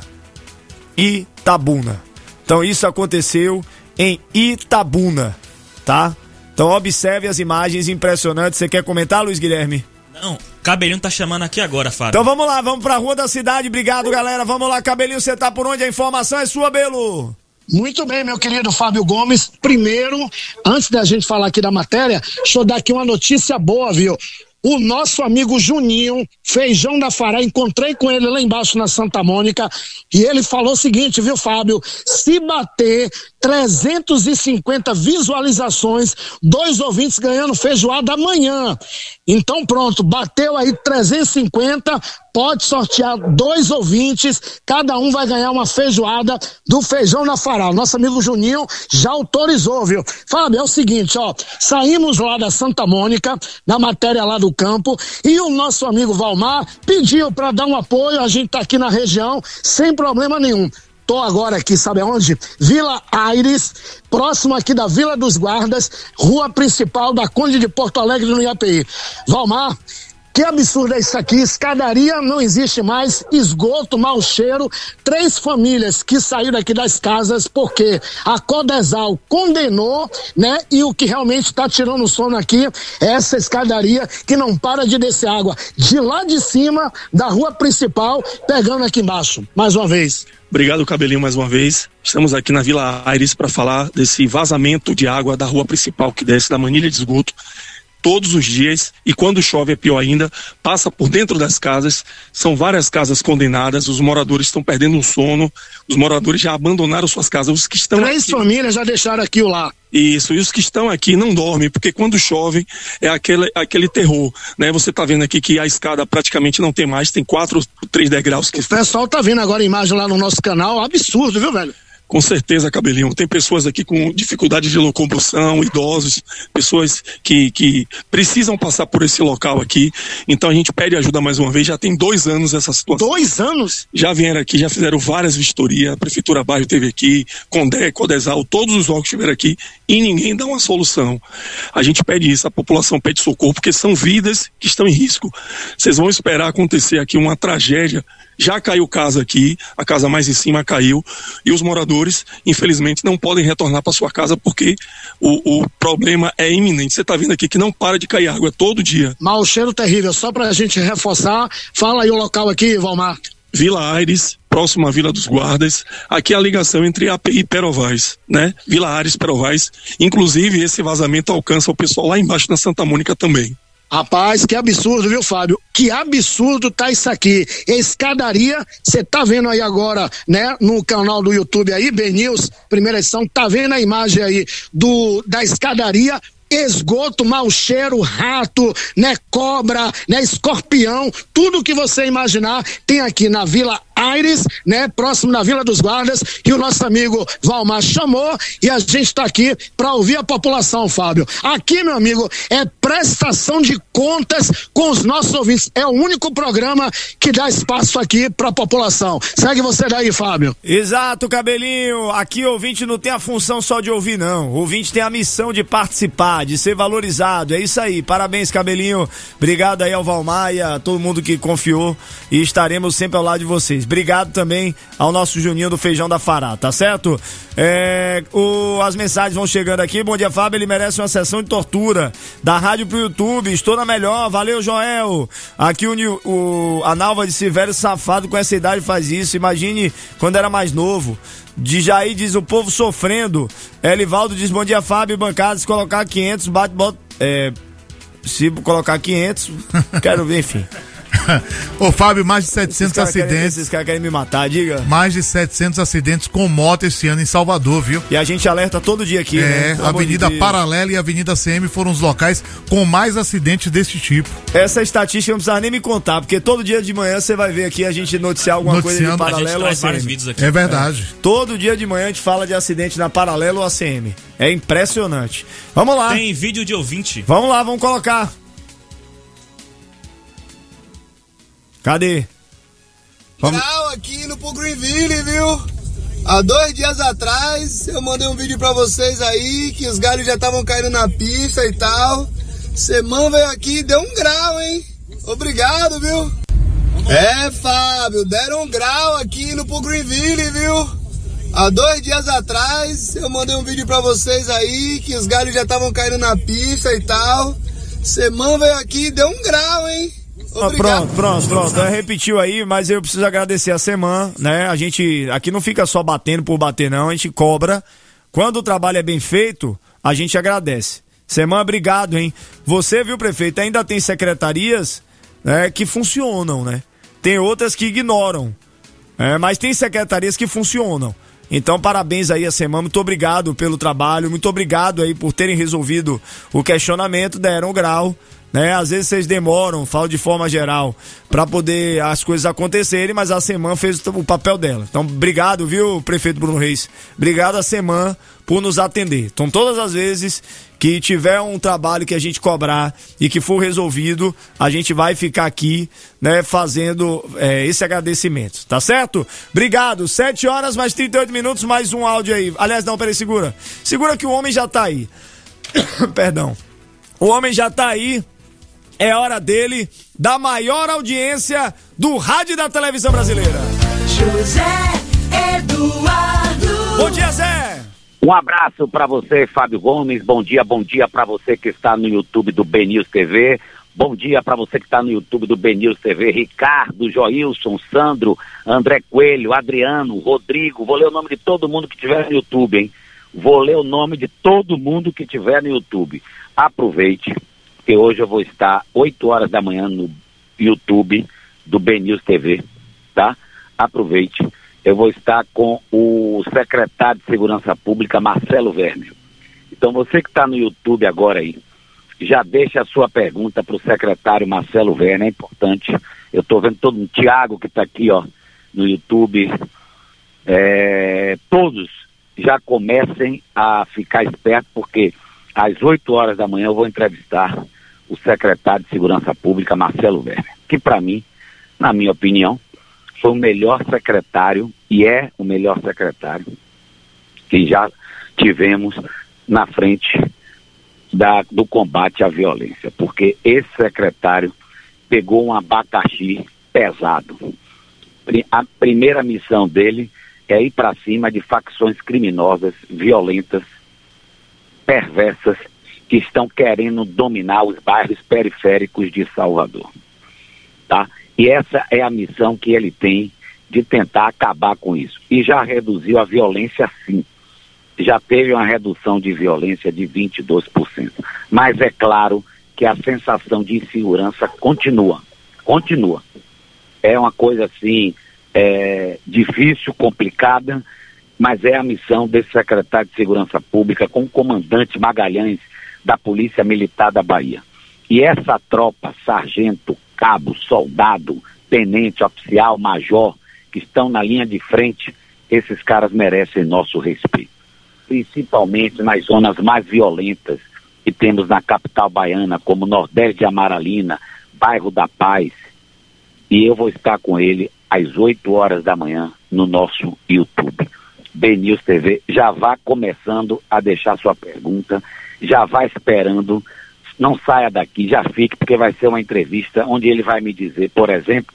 Itabuna. Então isso aconteceu em Itabuna, tá? Então observe as imagens impressionantes. Você quer comentar, Luiz Guilherme?
Não, Cabelinho tá chamando aqui agora, Fábio.
Então vamos lá, vamos pra Rua da Cidade. Obrigado, galera. Vamos lá, Cabelinho, você tá por onde? A informação é sua, Belo.
Muito bem, meu querido Fábio Gomes. Primeiro, antes da gente falar aqui da matéria, deixa eu dar aqui uma notícia boa, viu? O nosso amigo Juninho, Feijão da Fará, encontrei com ele lá embaixo na Santa Mônica e ele falou o seguinte, viu, Fábio? Se bater trezentas e cinquenta visualizações, dois ouvintes ganhando feijoada amanhã. Então pronto, bateu aí trezentos e cinquenta, pode sortear dois ouvintes, cada um vai ganhar uma feijoada do Feijão da Fará. Nosso amigo Juninho já autorizou, viu? Fábio, é o seguinte, ó, saímos lá da Santa Mônica, na matéria lá do campo, e o nosso amigo Valmar pediu para dar um apoio, a gente tá aqui na região, sem problema nenhum. Tô agora aqui, sabe aonde? Vila Aires, próximo aqui da Vila dos Guardas, rua principal da Conde de Porto Alegre, no I A P I. Valmar, que absurdo é isso aqui? Escadaria não existe mais, esgoto, mau cheiro. Três famílias que saíram aqui das casas porque a Codesal condenou, né? E o que realmente está tirando o sono aqui é essa escadaria que não para de descer água de lá de cima da rua principal, pegando aqui embaixo. Mais uma vez.
Obrigado, Cabelinho, mais uma vez. Estamos aqui na Vila Aires para falar desse vazamento de água da rua principal que desce da manilha de esgoto todos os dias, e quando chove é pior ainda, passa por dentro das casas. São várias casas condenadas, os moradores estão perdendo o sono, os moradores já abandonaram suas casas, os que estão
Três
aqui...
famílias já deixaram aqui o lar.
Isso, e os que estão aqui não dormem, porque quando chove é aquele, aquele terror, né? Você tá vendo aqui que a escada praticamente não tem mais, tem quatro, três degraus. Que...
O pessoal tá vendo agora a imagem lá no nosso canal, absurdo, viu, velho?
Com certeza, Cabelinho. Tem pessoas aqui com dificuldade de locomoção, idosos, pessoas que, que precisam passar por esse local aqui. Então a gente pede ajuda mais uma vez. Já tem dois anos essa situação.
Dois anos?
Já vieram aqui, já fizeram várias vistorias. A Prefeitura Bairro esteve aqui, Condé, Codesal, todos os órgãos estiveram aqui e ninguém dá uma solução. A gente pede isso, a população pede socorro, porque são vidas que estão em risco. Vocês vão esperar acontecer aqui uma tragédia. Já caiu casa aqui, a casa mais em cima caiu, e os moradores, infelizmente, não podem retornar para sua casa porque o, o problema é iminente. Você está vendo aqui que não para de cair água todo dia.
Mau cheiro terrível. Só para a gente reforçar, fala aí o local aqui, Valmar.
Vila Aires, próximo à Vila dos Guardas. Aqui é a ligação entre A P I e Perovais, né? Vila Aires, Perovais. Inclusive, esse vazamento alcança o pessoal lá embaixo na Santa Mônica também.
Rapaz, que absurdo, viu, Fábio? Que absurdo tá isso aqui. Escadaria, você tá vendo aí agora, né, no canal do YouTube aí, B News, primeira edição, tá vendo a imagem aí do, da escadaria, esgoto, mau cheiro, rato, né, cobra, né, escorpião, tudo que você imaginar tem aqui na Vila Aires, né, próximo da Vila dos Guardas, e o nosso amigo Valmar chamou e a gente está aqui para ouvir a população, Fábio. Aqui, meu amigo, é prestação de contas com os nossos ouvintes. É o único programa que dá espaço aqui para a população. Segue você daí, Fábio.
Exato, Cabelinho. Aqui o ouvinte não tem a função só de ouvir, não. O ouvinte tem a missão de participar, de ser valorizado. É isso aí. Parabéns, Cabelinho. Obrigado aí ao Valmar e a todo mundo que confiou, e estaremos sempre ao lado de vocês. Obrigado também ao nosso Juninho do Feijão da Fará, tá certo? É, o, as mensagens vão chegando aqui. Bom dia, Fábio, ele merece uma sessão de tortura da rádio pro YouTube, estou na melhor, valeu, Joel. Aqui o, o a Nalva disse, velho safado com essa idade faz isso, imagine quando era mais novo. De Jair diz, o povo sofrendo. Elivaldo diz, bom dia, Fábio, bancada, se colocar quinhentos, bate, bota, é, se colocar quinhentos, quero ver, enfim.
Ô Fábio, mais de setecentos
esses
acidentes.
Querem, esses caras querem me matar, diga.
Mais de setecentos acidentes com moto esse ano em Salvador, viu?
E a gente alerta todo dia aqui,
é,
né?
A Avenida de Paralela e a Avenida C M foram os locais com mais acidentes desse tipo.
Essa estatística não precisa nem me contar, porque todo dia de manhã você vai ver aqui a gente noticiar alguma coisa de Paralelo ou A C M.
Aqui.
É verdade.
É. Todo dia de manhã a gente fala de acidente na Paralelo ou A C M. É impressionante. Vamos lá.
Tem vídeo de ouvinte.
Vamos lá, vamos colocar. Cadê?
Vamos. Aqui no Greenville, viu? Há dois dias atrás eu mandei um vídeo pra vocês aí que os galhos já estavam caindo na pista e tal. Semana veio aqui e deu um grau, hein? Obrigado, viu? É, Fábio, deram um grau aqui no Greenville, viu? Há dois dias atrás eu mandei um vídeo pra vocês aí que os galhos já estavam caindo na pista e tal. Semana veio aqui e deu um grau, hein?
Ah, pronto, pronto, pronto. Repetiu aí, mas eu preciso agradecer a Seman, né? A gente aqui não fica só batendo por bater, não. A gente cobra. Quando o trabalho é bem feito, a gente agradece. Seman, obrigado, hein? Você, viu, prefeito, ainda tem secretarias, né, que funcionam, né? Tem outras que ignoram. É, mas tem secretarias que funcionam. Então, parabéns aí a Seman, muito obrigado pelo trabalho, muito obrigado aí por terem resolvido o questionamento, deram grau. Né? Às vezes vocês demoram, falo de forma geral, para poder as coisas acontecerem, mas a Seman fez o papel dela. Então, obrigado, viu, prefeito Bruno Reis? Obrigado a Seman por nos atender. Então, todas as vezes que tiver um trabalho que a gente cobrar e que for resolvido, a gente vai ficar aqui, né, fazendo é, esse agradecimento, tá certo? Obrigado, sete horas mais trinta e oito minutos, mais um áudio aí. Aliás, não, peraí, segura. Segura que o homem já tá aí. Perdão. O homem já tá aí. É hora dele, da maior audiência do rádio e da televisão brasileira.
José Eduardo.
Bom dia, Zé.
Um abraço pra você, Fábio Gomes. Bom dia, bom dia pra você que está no YouTube do B News T V. Bom dia pra você que está no YouTube do B News T V. Ricardo, Joilson, Sandro, André Coelho, Adriano, Rodrigo. Vou ler o nome de todo mundo que tiver no YouTube, hein? Vou ler o nome de todo mundo que tiver no YouTube. Aproveite. Porque hoje eu vou estar oito horas da manhã no YouTube do B News T V, tá? Aproveite. Eu vou estar com o secretário de Segurança Pública, Marcelo Werner. Então você que está no YouTube agora aí, já deixa a sua pergunta para o secretário Marcelo Werner, é importante. Eu estou vendo todo mundo, Tiago que está aqui, ó, no YouTube. É, todos já comecem a ficar espertos, porque às oito horas da manhã eu vou entrevistar o secretário de Segurança Pública, Marcelo Werner, que para mim, na minha opinião, foi o melhor secretário e é o melhor secretário que já tivemos na frente da, do combate à violência, porque esse secretário pegou um abacaxi pesado. A primeira missão dele é ir para cima de facções criminosas, violentas, perversas, que estão querendo dominar os bairros periféricos de Salvador, tá? E essa é a missão que ele tem de tentar acabar com isso. E já reduziu a violência, sim. Já teve uma redução de violência de vinte e dois por cento. Mas é claro que a sensação de insegurança continua. Continua. É uma coisa assim, é, difícil, complicada, mas é a missão desse secretário de Segurança Pública com o comandante Magalhães da Polícia Militar da Bahia. E essa tropa, sargento, cabo, soldado, tenente, oficial, major, que estão na linha de frente, esses caras merecem nosso respeito. Principalmente nas zonas mais violentas que temos na capital baiana, como Nordeste de Amaralina, bairro da Paz. E eu vou estar com ele às oito horas da manhã no nosso YouTube. B News T V, já vá começando a deixar sua pergunta, já vá esperando, não saia daqui, já fique, porque vai ser uma entrevista onde ele vai me dizer, por exemplo,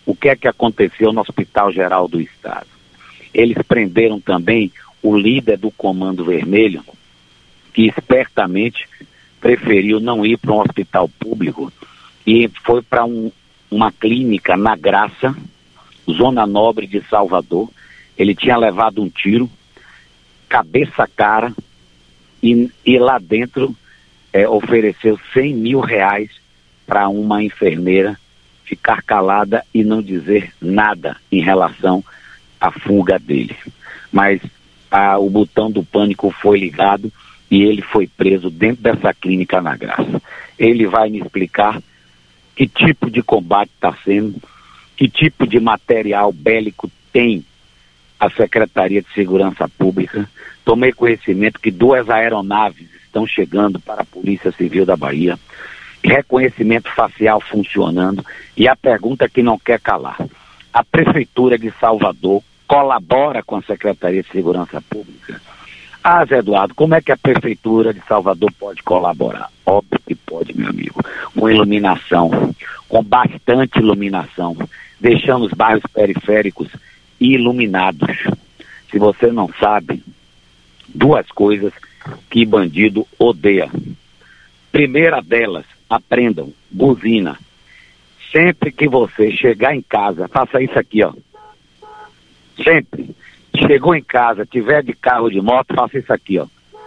o que é que aconteceu no Hospital Geral do Estado. Eles prenderam também o líder do Comando Vermelho, que espertamente preferiu não ir para um hospital público e foi para um, uma clínica na Graça, Zona Nobre de Salvador. Ele tinha levado um tiro, cabeça cara, e, e lá dentro é, ofereceu cem mil reais para uma enfermeira ficar calada e não dizer nada em relação à fuga dele. Mas a, o botão do pânico foi ligado e ele foi preso dentro dessa clínica na Graça. Ele vai me explicar que tipo de combate está sendo, que tipo de material bélico tem a Secretaria de Segurança Pública. Tomei conhecimento que duas aeronaves estão chegando para a Polícia Civil da Bahia, reconhecimento facial funcionando, e a pergunta que não quer calar: a Prefeitura de Salvador colabora com a Secretaria de Segurança Pública? Ah, Zé Eduardo, como é que a Prefeitura de Salvador pode colaborar? Óbvio que pode, meu amigo. Com iluminação, com bastante iluminação, deixando os bairros periféricos iluminados. Se você não sabe, duas coisas que bandido odeia. Primeira delas, aprendam, buzina. Sempre que você chegar em casa, faça isso aqui, ó. Sempre. Chegou em casa, tiver de carro ou de moto, faça isso aqui, ó.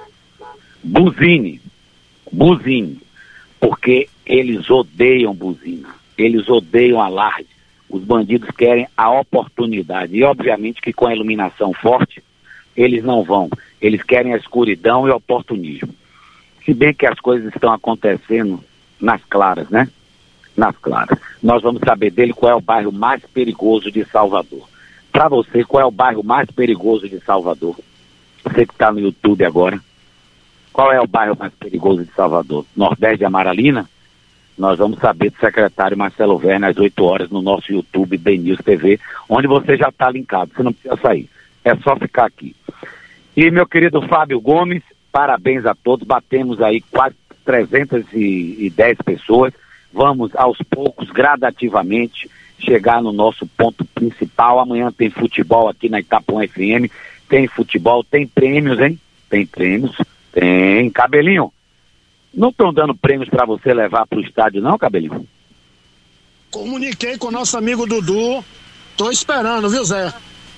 Buzine. Buzine. Porque eles odeiam buzina. Eles odeiam alarde. Os bandidos querem a oportunidade. E obviamente que com a iluminação forte, eles não vão. Eles querem a escuridão e o oportunismo. Se bem que as coisas estão acontecendo nas claras, né? Nas claras. Nós vamos saber dele qual é o bairro mais perigoso de Salvador. Para você, qual é o bairro mais perigoso de Salvador? Você que está no YouTube agora. Qual é o bairro mais perigoso de Salvador? Nordeste de Amaralina? Nós vamos saber do secretário Marcelo Verne às oito horas no nosso YouTube, B News T V, onde você já está linkado. Você não precisa sair. É só ficar aqui. E meu querido Fábio Gomes, parabéns a todos. Batemos aí quase trezentas e dez pessoas. Vamos aos poucos, gradativamente, chegar no nosso ponto principal. Amanhã tem futebol aqui na Itapuã F M. Tem futebol, tem prêmios, hein? Tem prêmios, tem. Cabelinho, não estão dando prêmios para você levar pro estádio não, Cabelinho?
Comuniquei com o nosso amigo Dudu. Tô esperando, viu, Zé?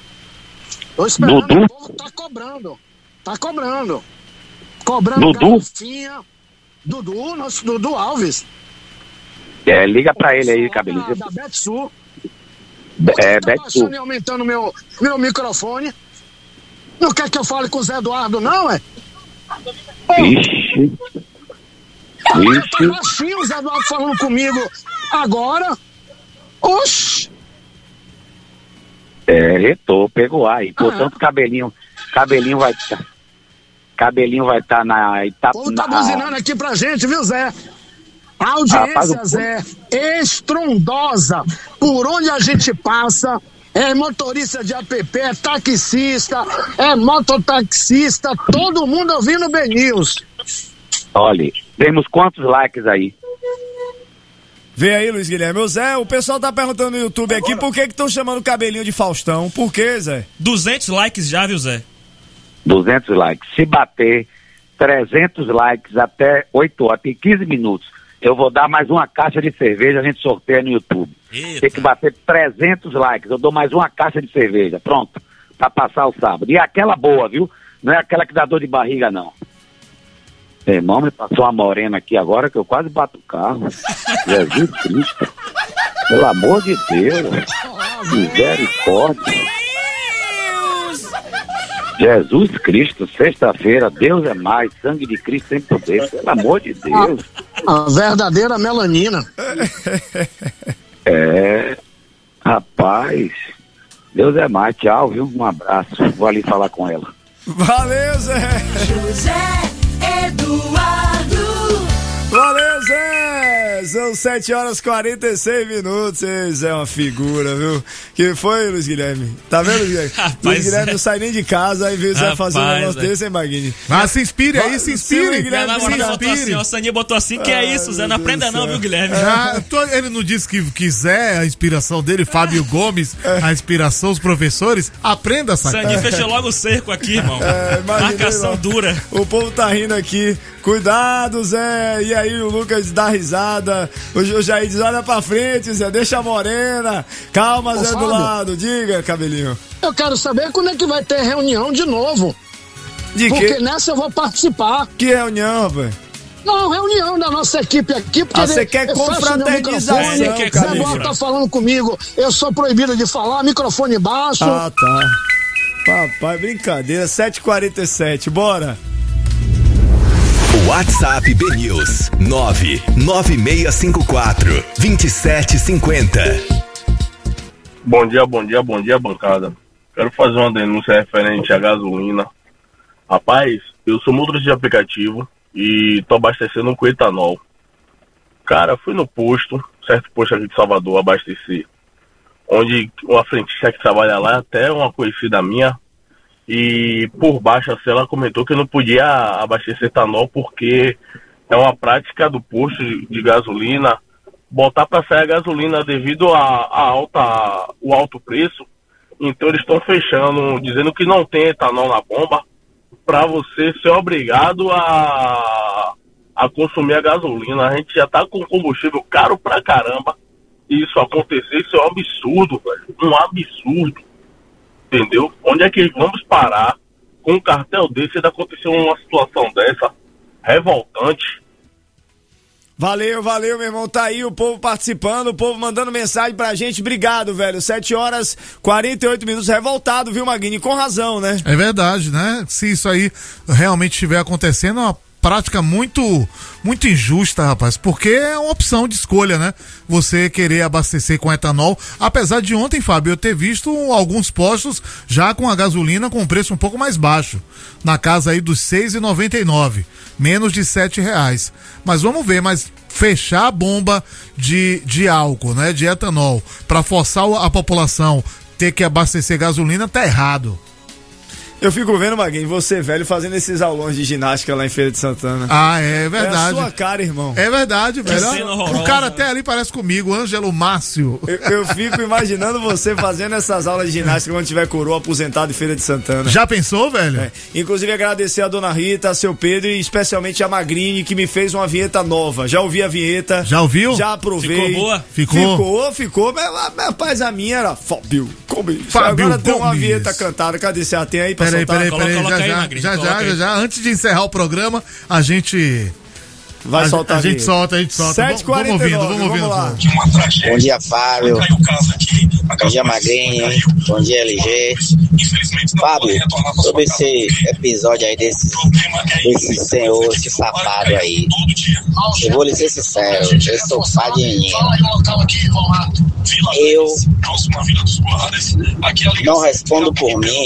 Tô esperando.
Dudu?
O povo tá cobrando. Tá cobrando. Cobrando
Dudu?
garrafinha. Dudu, nosso Dudu Alves.
É, liga pra ele aí, Cabelinho.
Da, da Betsul.
É,
tá
Betsul.
E aumentando meu, meu microfone. Não quer que eu fale com o Zé Eduardo, não, é?
Ixi.
Ixi. Tá baixinho o Zé Eduardo falando comigo agora. Oxi.
É, retou, pegou aí. Portanto, ah, Cabelinho, Cabelinho vai estar. Tá, Cabelinho vai estar tá na Itapuã.
O povo tá buzinando aqui pra gente, viu, Zé? A audiência, ah, Zé, estrondosa. Por onde a gente passa, é motorista de app, é taxista, é mototaxista, todo mundo ouvindo o B News.
Olha, temos quantos likes aí?
Vê aí, Luiz Guilherme. O Zé, o pessoal tá perguntando no YouTube aqui por que que estão chamando o Cabelinho de Faustão. Por quê, Zé?
duzentos likes já, viu, Zé?
duzentos likes. Se bater trezentos likes até oito horas, tem quinze minutos, eu vou dar mais uma caixa de cerveja, a gente sorteia no YouTube.
Eita.
Tem que bater trezentos likes, eu dou mais uma caixa de cerveja, pronto, pra passar o sábado. E é aquela boa, viu? Não é aquela que dá dor de barriga, não. Meu irmão, me passou uma morena aqui agora que eu quase bato o carro. Jesus Cristo. Pelo amor de Deus. Misericórdia. Jesus Cristo, sexta-feira, Deus é mais, sangue de Cristo sem poder, pelo amor de Deus.
A, a verdadeira melanina.
É, rapaz, Deus é mais, tchau, viu? Um abraço, vou ali falar com ela.
Valeu, Zé.
José Eduardo.
Valeu, Zé. São sete horas e quarenta e seis minutos. Isso é uma figura, viu? Que foi, Luiz Guilherme? Tá vendo, Luiz Guilherme?
Rapaz,
Luiz Guilherme
é.
não sai nem de casa, aí você vai fazer um negócio
é.
desse, hein, Maguini?
Mas se inspire aí, se inspire.
Minha namorada botou assim, ó, o Saninha botou assim, que é isso, Zé? Não aprenda não, viu, Guilherme?
Ah, tô- ele não disse que quiser a inspiração dele, Fábio Gomes, a inspiração, os professores, aprenda, saca?
Saninha fechou logo o cerco aqui, irmão.
É, imaginei,
Marcação
ó.
dura.
O povo tá rindo aqui. Cuidado, Zé. E aí o Lucas dá risada. O, o Jair diz, olha pra frente, Zé. Deixa a morena. Calma,
Ô,
Zé, do
Fábio.
lado. Diga, cabelinho.
Eu quero saber quando é que vai ter reunião de novo.
De
Porque
quê?
nessa eu vou participar.
Que reunião, rapaz?
Não, reunião da nossa equipe aqui. Porque
Ah, você
ele-
quer
eu fecho meu
confraternização,
microfone,
Ele quer
Zé
confra.
Bola tá falando comigo. Eu sou proibido de falar, microfone baixo.
Ah, tá. Papai, brincadeira. sete e quarenta e sete, bora.
WhatsApp B News nove nove seis cinco quatro dois sete cinco zero.
Bom dia, bom dia, bom dia, bancada. Quero fazer uma denúncia referente à gasolina. Rapaz, eu sou motorista de aplicativo e tô abastecendo com etanol. Cara, fui no posto, certo posto aqui de Salvador, abastecer. Onde uma frentista que trabalha lá, até uma conhecida minha, e por baixo assim, ela comentou que eu não podia abastecer etanol porque é uma prática do posto de, de gasolina botar para sair a gasolina devido a, a alta, o alto preço. Então eles estão fechando, dizendo que não tem etanol na bomba para você ser obrigado a, a consumir a gasolina. A gente já tá com combustível caro pra caramba. E isso acontecer, isso é um absurdo, velho. Um absurdo. Entendeu? Onde é que vamos parar com um cartel desse e acontecer uma situação dessa? Revoltante.
Valeu, valeu, meu irmão. Tá aí o povo participando, o povo mandando mensagem pra gente. Obrigado, velho. sete horas e quarenta e oito minutos. Revoltado, viu, Maguini? Com razão, né?
É verdade, né? Se isso aí realmente estiver acontecendo, é uma prática muito, muito injusta, rapaz, porque é uma opção de escolha, né? Você querer abastecer com etanol, apesar de ontem, Fábio, eu ter visto alguns postos já com a gasolina com preço um pouco mais baixo, na casa aí dos seis reais e noventa e nove, menos de sete reais. Mas vamos ver, mas fechar a bomba de, de álcool, né, de etanol, para forçar a população ter que abastecer gasolina, tá errado.
Eu fico vendo, Maguinho, você velho fazendo esses aulões de ginástica lá em Feira de Santana.
Ah, é verdade.
É a sua cara, irmão.
É verdade, velho.
cena horrorosa.
O cara até ali parece comigo, Ângelo Márcio.
Eu, eu fico imaginando você fazendo essas aulas de ginástica quando tiver coroa aposentado em Feira de Santana.
Já pensou, velho?
É. Inclusive agradecer a dona Rita, a seu Pedro e especialmente a Magrini que me fez uma vinheta nova. Já ouvi a vinheta.
Já ouviu?
Já aprovei.
Ficou boa?
Ficou?
Ficou, ficou. Mas, mas, rapaz, a minha era Fábio Gomes.
Fábio
Agora tem uma
Gomes.
vinheta cantada. Cadê? Você tem aí pra
Peraí,
soltar?
peraí, peraí.
Coloca
Já,
aí,
já,
Magrini,
já,
coloca
já,
aí.
já, já. Antes de encerrar o programa, a gente...
Vai
a,
soltar
a gente
vinheta.
solta, a gente solta.
sete e quarenta
Vamos
e
ouvindo,
nove,
vamos ouvindo.
lá.
Bom dia, Fábio. Bom dia, Magrinho. Bom dia, L G. Fábio, sobre esse episódio aí desse, desse senhor, esse safado aí, eu vou lhe ser sincero, eu sou pai de menino. Eu não respondo por mim.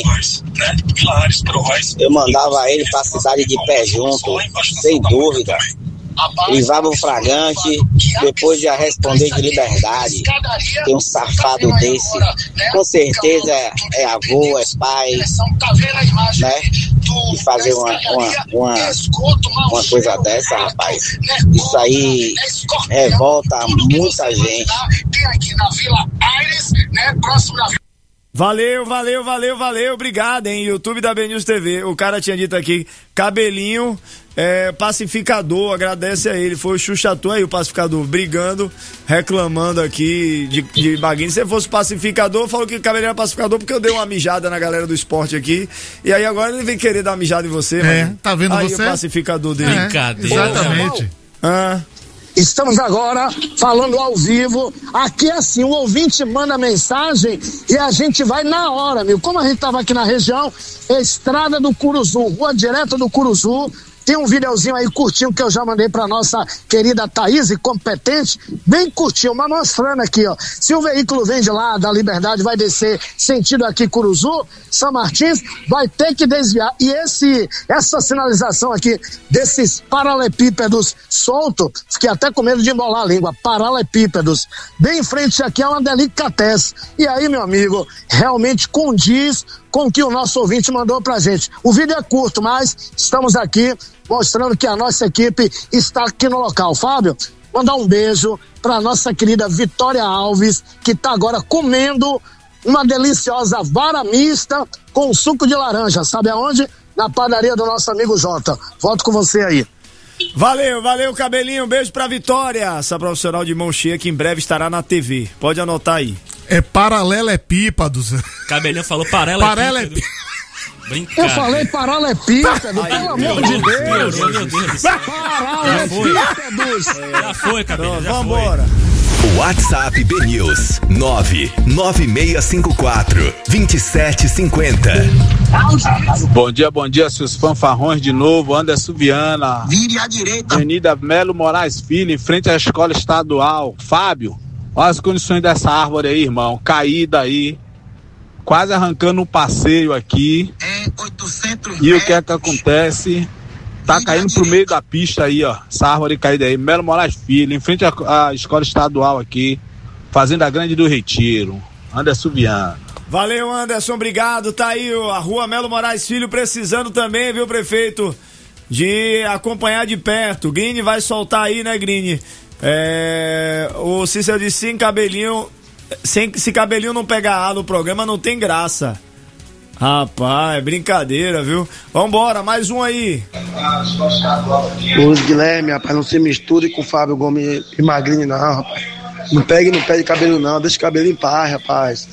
Eu mandava ele pra cidade de pé junto, sem dúvida. Privava o flagrante, depois já responder de liberdade. Tem um safado desse, com certeza é, é avô, é pai, né? E fazer uma, uma, uma, uma coisa dessa, rapaz, isso aí revolta muita gente.
Valeu, valeu, valeu, valeu, obrigado, hein, YouTube da B News T V, o cara tinha dito aqui, cabelinho, é, pacificador, agradece a ele, foi o Xuxatu aí, o pacificador, brigando, reclamando aqui de, de Maguinho. Se fosse pacificador, falou que o cabelinho era pacificador porque eu dei uma mijada na galera do esporte aqui, e aí agora ele vem querer dar uma mijada em você,
É,
Maguinho.
tá vendo
aí
você?
o pacificador dele.
É,
Brincadeira.
exatamente.
Ah.
Estamos agora falando ao vivo. Aqui é assim, o ouvinte manda mensagem e a gente vai na hora, meu. Como a gente estava aqui na região, Estrada do Curuzu, rua direta do Curuzu, Tem um videozinho aí curtinho que eu já mandei pra nossa querida Thaís, competente, bem curtinho, mas mostrando aqui, ó. Se o veículo vem de lá, da Liberdade, vai descer sentido aqui Curuzu, São Martins, vai ter que desviar. E esse, essa sinalização aqui desses paralelepípedos soltos, fiquei até com medo de embolar a língua, paralelepípedos, bem em frente aqui é uma delicatesse. E aí, meu amigo, realmente condiz com o que o nosso ouvinte mandou pra gente. O vídeo é curto, mas estamos aqui mostrando que a nossa equipe está aqui no local. Fábio, mandar um beijo pra nossa querida Vitória Alves, que tá agora comendo uma deliciosa vara mista com suco de laranja. Sabe aonde? Na padaria do nosso amigo Jota. Volto com você aí.
Valeu, valeu, Cabelinho. Um beijo pra Vitória, essa profissional de mão cheia que em breve estará na T V. Pode anotar aí.
É paralelepípedos.
Cabelinho falou paralelepípedo.
Paralelepípedo.
Eu falei paralelepípedo, pelo amor de Deus.
Meu Deus do céu.
Paralelepípedos.
Já foi, Cabelinho, já
Vambora.
WhatsApp B News nove nove seis cinco quatro, dois sete cinco zero.
Bom dia, bom dia, seus fanfarrões de novo. Anderson Viana.
Vire à direita.
Avenida Melo Moraes Filho, em frente à escola estadual. Fábio, olha as condições dessa árvore aí, irmão. Caída aí. Quase arrancando um passeio aqui.
É oitocentos
E o que é que acontece? Tá caindo pro meio da pista aí, ó. Essa árvore caída aí. Melo Moraes Filho, em frente à, à escola estadual aqui. Fazenda Grande do Retiro. Anderson Viana.
Valeu, Anderson, obrigado. Tá aí a rua Melo Moraes Filho precisando também, viu, prefeito? De acompanhar de perto. Grini vai soltar aí, né, Grini? É, o Cícero disse sim, Cabelinho. Sem, se Cabelinho não pegar A no programa, não tem graça. Rapaz, é brincadeira, viu? Vambora, mais um aí.
Os Guilherme, rapaz, não se misture com o Fábio Gomes e Magrini, não, rapaz. Não pegue no pé de cabelo, não. Deixa o cabelo em paz, rapaz.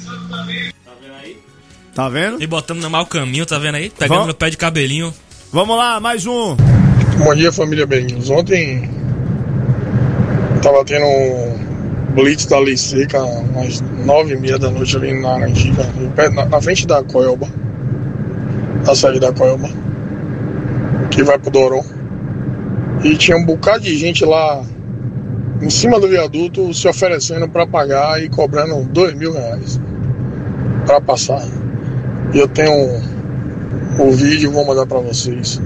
Tá vendo?
E botando no mau caminho, tá vendo aí? Pegando
Vamos.
no pé de cabelinho.
Vamos lá, mais um.
Bom dia, família Benguinhos. Ontem tava tendo um blitz da Lei Seca, umas nove e meia da noite ali na Naranjica, na, na frente da Coelba, da saída da Coelba, que vai pro Doron. E tinha um bocado de gente lá em cima do viaduto se oferecendo para pagar e cobrando dois mil reais para passar. E eu tenho o vídeo, vou mandar para vocês.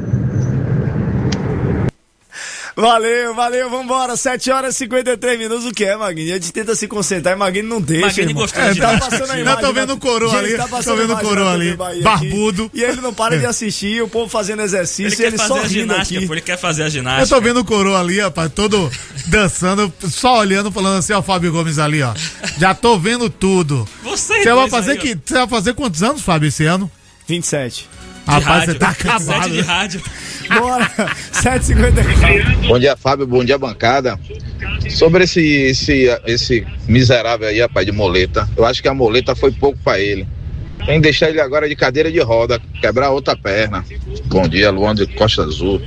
Valeu, valeu, vambora. sete horas e cinquenta e três minutos. O que é, Magrini? A gente tenta se concentrar e Magrini não deixa.
Magrini gostou de
tá passando a imagem.
Tô vendo o coroa ali.
Tá
Tô vendo o coroa ali. Barbudo.
Aqui, e ele não para de assistir, o povo fazendo exercício.
Ele
e
quer
ele
fazer
só
a
rindo
ginástica,
aqui.
pô, ele quer fazer a ginástica.
Eu tô vendo o coroa ali, rapaz, todo dançando, só olhando, falando assim, ó, o Fábio Gomes ali, ó. Já tô vendo tudo.
Vocês
Você vai
dois
fazer
aí,
que, você vai fazer quantos anos, Fábio, esse ano?
vinte e sete.
Rapaz, você tá
vinte e sete
acabado.
de rádio.
Bora, sete e cinquenta e quatro.
Bom dia, Fábio, bom dia, bancada. Sobre esse, esse, esse miserável aí, rapaz, de moleta, eu acho que a moleta foi pouco pra ele. Tem que deixar ele agora de cadeira de roda, quebrar outra perna. Bom dia, Luan de Costa Azul.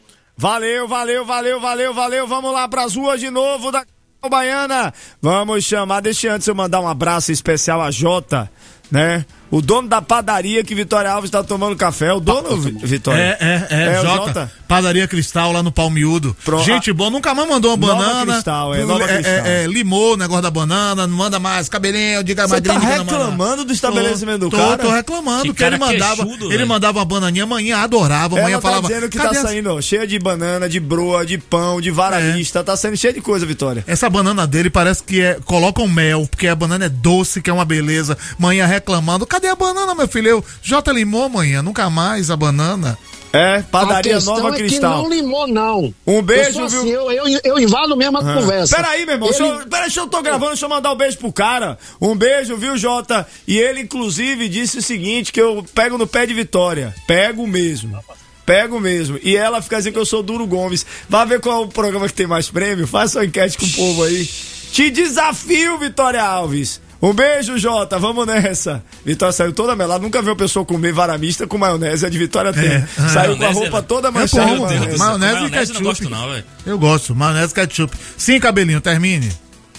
Valeu, valeu, valeu, valeu, valeu. Vamos lá pras ruas de novo da Baiana. Vamos chamar, deixa antes eu mandar um abraço especial a Jota, né? O dono da padaria que Vitória Alves tá tomando café. O dono, Vitória?
É, é, é,
É, o
Jota,
Jota.
Padaria Cristal lá no Palmiúdo.
Pro-
Gente boa, nunca mais mandou uma
Nova
banana.
Cristal, é, Nova Cristal.
É, é, limou o negócio da banana, não manda mais cabelinho, diga
Você tá
Magrini.
reclamando do estabelecimento
tô,
do cara?
Tô, tô reclamando,
Que
que ele
cara
mandava,
queixudo,
ele
velho.
mandava uma bananinha, amanhã adorava, amanhã
Ela tá
falava...
dizendo que
"Cadê
tá
essa-"
saindo ó, cheia de banana, de broa, de pão, de vara
É.
mista. Tá saindo cheia de coisa, Vitória.
Essa banana dele parece que é, colocam mel, porque a banana é doce, que é uma beleza. Manhã reclamando, cadê a banana, meu filho? Eu, Jota limou amanhã, nunca mais a banana.
É,
A
padaria
questão
Nova
é
Cristal.
que não limou, não.
Um beijo,
eu sou assim,
viu?
eu, eu, eu invado mesmo a
Ah.
conversa.
Peraí, meu irmão.
Ele-
Deixa eu, peraí, deixa eu tô gravando, deixa eu mandar um beijo pro cara. Um beijo, viu, Jota? E ele, inclusive, disse o seguinte: que eu pego no pé de Vitória. Pego mesmo. Pego mesmo. E ela fica dizendo que eu sou Duro Gomes. Vai ver qual é o programa que tem mais prêmio? Faça uma enquete com o povo aí. Te desafio, Vitória Alves. Um beijo, Jota. Vamos nessa. Vitória saiu toda melada. Nunca viu uma pessoa comer vara mista com maionese. A de Vitória tem.
É.
Saiu com a
Maionese,
roupa
é-
toda
É
manchada.
bom,
de maionese.
maionese,
Maionese
e
eu não
ketchup.
gosto não, velho.
Eu gosto, maionese e ketchup. Sim, cabelinho, termine.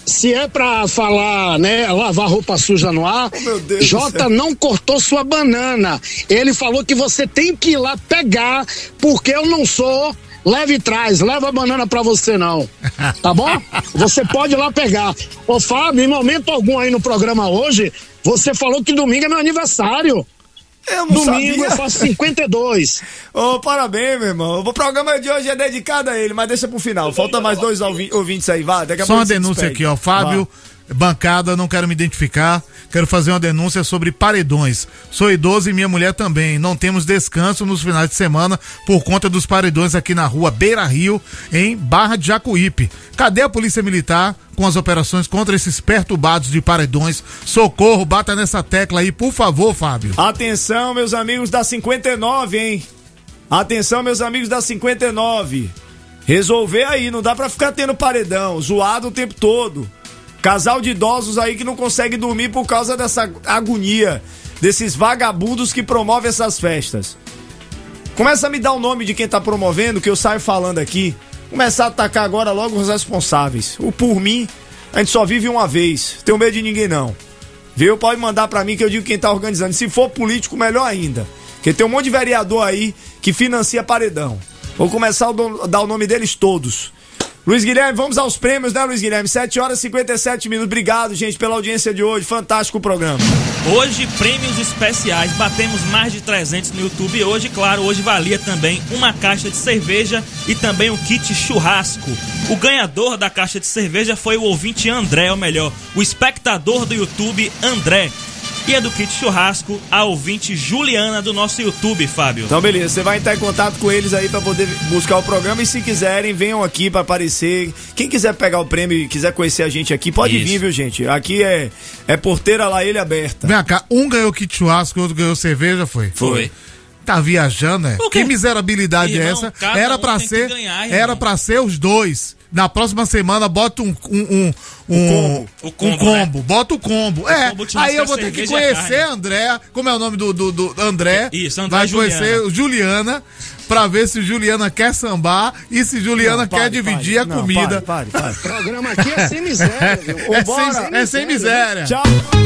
se é pra falar, né, lavar roupa suja no ar, oh, Jota não cortou sua banana. Ele falou que você tem que ir lá pegar, porque eu não sou leve e traz, leva a banana pra você não, tá bom? Você pode ir lá pegar. Ô Fábio, em momento algum aí no programa hoje, você falou que domingo é meu aniversário.
Eu não
Domingo
sabia.
eu faço cinquenta e dois.
Ô, oh, parabéns, meu irmão. O programa de hoje é dedicado a ele, mas deixa pro final. Falta mais dois ouvintes aí, vai. Daqui a
Só uma
pouco
denúncia aqui, ó. Fábio, bancada, não quero me identificar. Quero fazer uma denúncia sobre paredões. Sou idoso e minha mulher também. Não temos descanso nos finais de semana por conta dos paredões aqui na rua Beira Rio, em Barra de Jacuípe. Cadê a polícia militar com as operações contra esses perturbados de paredões? Socorro, bata nessa tecla aí, por favor, Fábio.
Atenção, meus amigos da cinquenta e nove, hein? Atenção, meus amigos da cinquenta e nove. Resolver aí, não dá pra ficar tendo paredão, zoado o tempo todo. Casal de idosos aí que não consegue dormir por causa dessa agonia, desses vagabundos que promovem essas festas. Começa a me dar o nome de quem tá promovendo, que eu saio falando aqui. Começar a atacar agora logo os responsáveis. O por mim, a gente só vive uma vez. Tenho medo de ninguém não. Viu? Pode mandar pra mim que eu digo quem tá organizando. Se for político, melhor ainda. Porque tem um monte de vereador aí que financia paredão. Vou começar a dar o nome deles todos. Luiz Guilherme, vamos aos prêmios, né, Luiz Guilherme? sete horas e cinquenta e sete minutos. Obrigado, gente, pela audiência de hoje. Fantástico o programa.
Hoje, prêmios especiais. Batemos mais de trezentos no YouTube. Hoje, claro, hoje valia também uma caixa de cerveja e também um kit churrasco. O ganhador da caixa de cerveja foi o ouvinte André, ou melhor, o espectador do YouTube André. E é do kit churrasco a ouvinte Juliana do nosso YouTube, Fábio.
Então beleza, você vai entrar em contato com eles aí pra poder buscar o programa e se quiserem, venham aqui pra aparecer. Quem quiser pegar o prêmio e quiser conhecer a gente aqui, pode Isso. vir, viu, gente? Aqui é, é porteira lá, ele aberta.
Vem cá, um ganhou kit churrasco, outro ganhou cerveja, foi?
Foi.
Tá viajando, né? Que miserabilidade Irmão, é essa? Era pra ser, ganhar, era pra ser os dois. Na próxima semana bota um um um, um,
o combo,
um combo.
Né?
Bota o combo. O é,
combo
aí eu vou ter que conhecer André, como é o nome do, do, do André?
Isso, André
vai
Juliana.
conhecer Juliana pra ver se Juliana quer sambar e se Juliana não, pare, quer dividir pare, a
não,
comida.
Pare, pare, pare. O programa aqui é sem miséria, viu?
É, sem, sem, é sem miséria.
Tchau.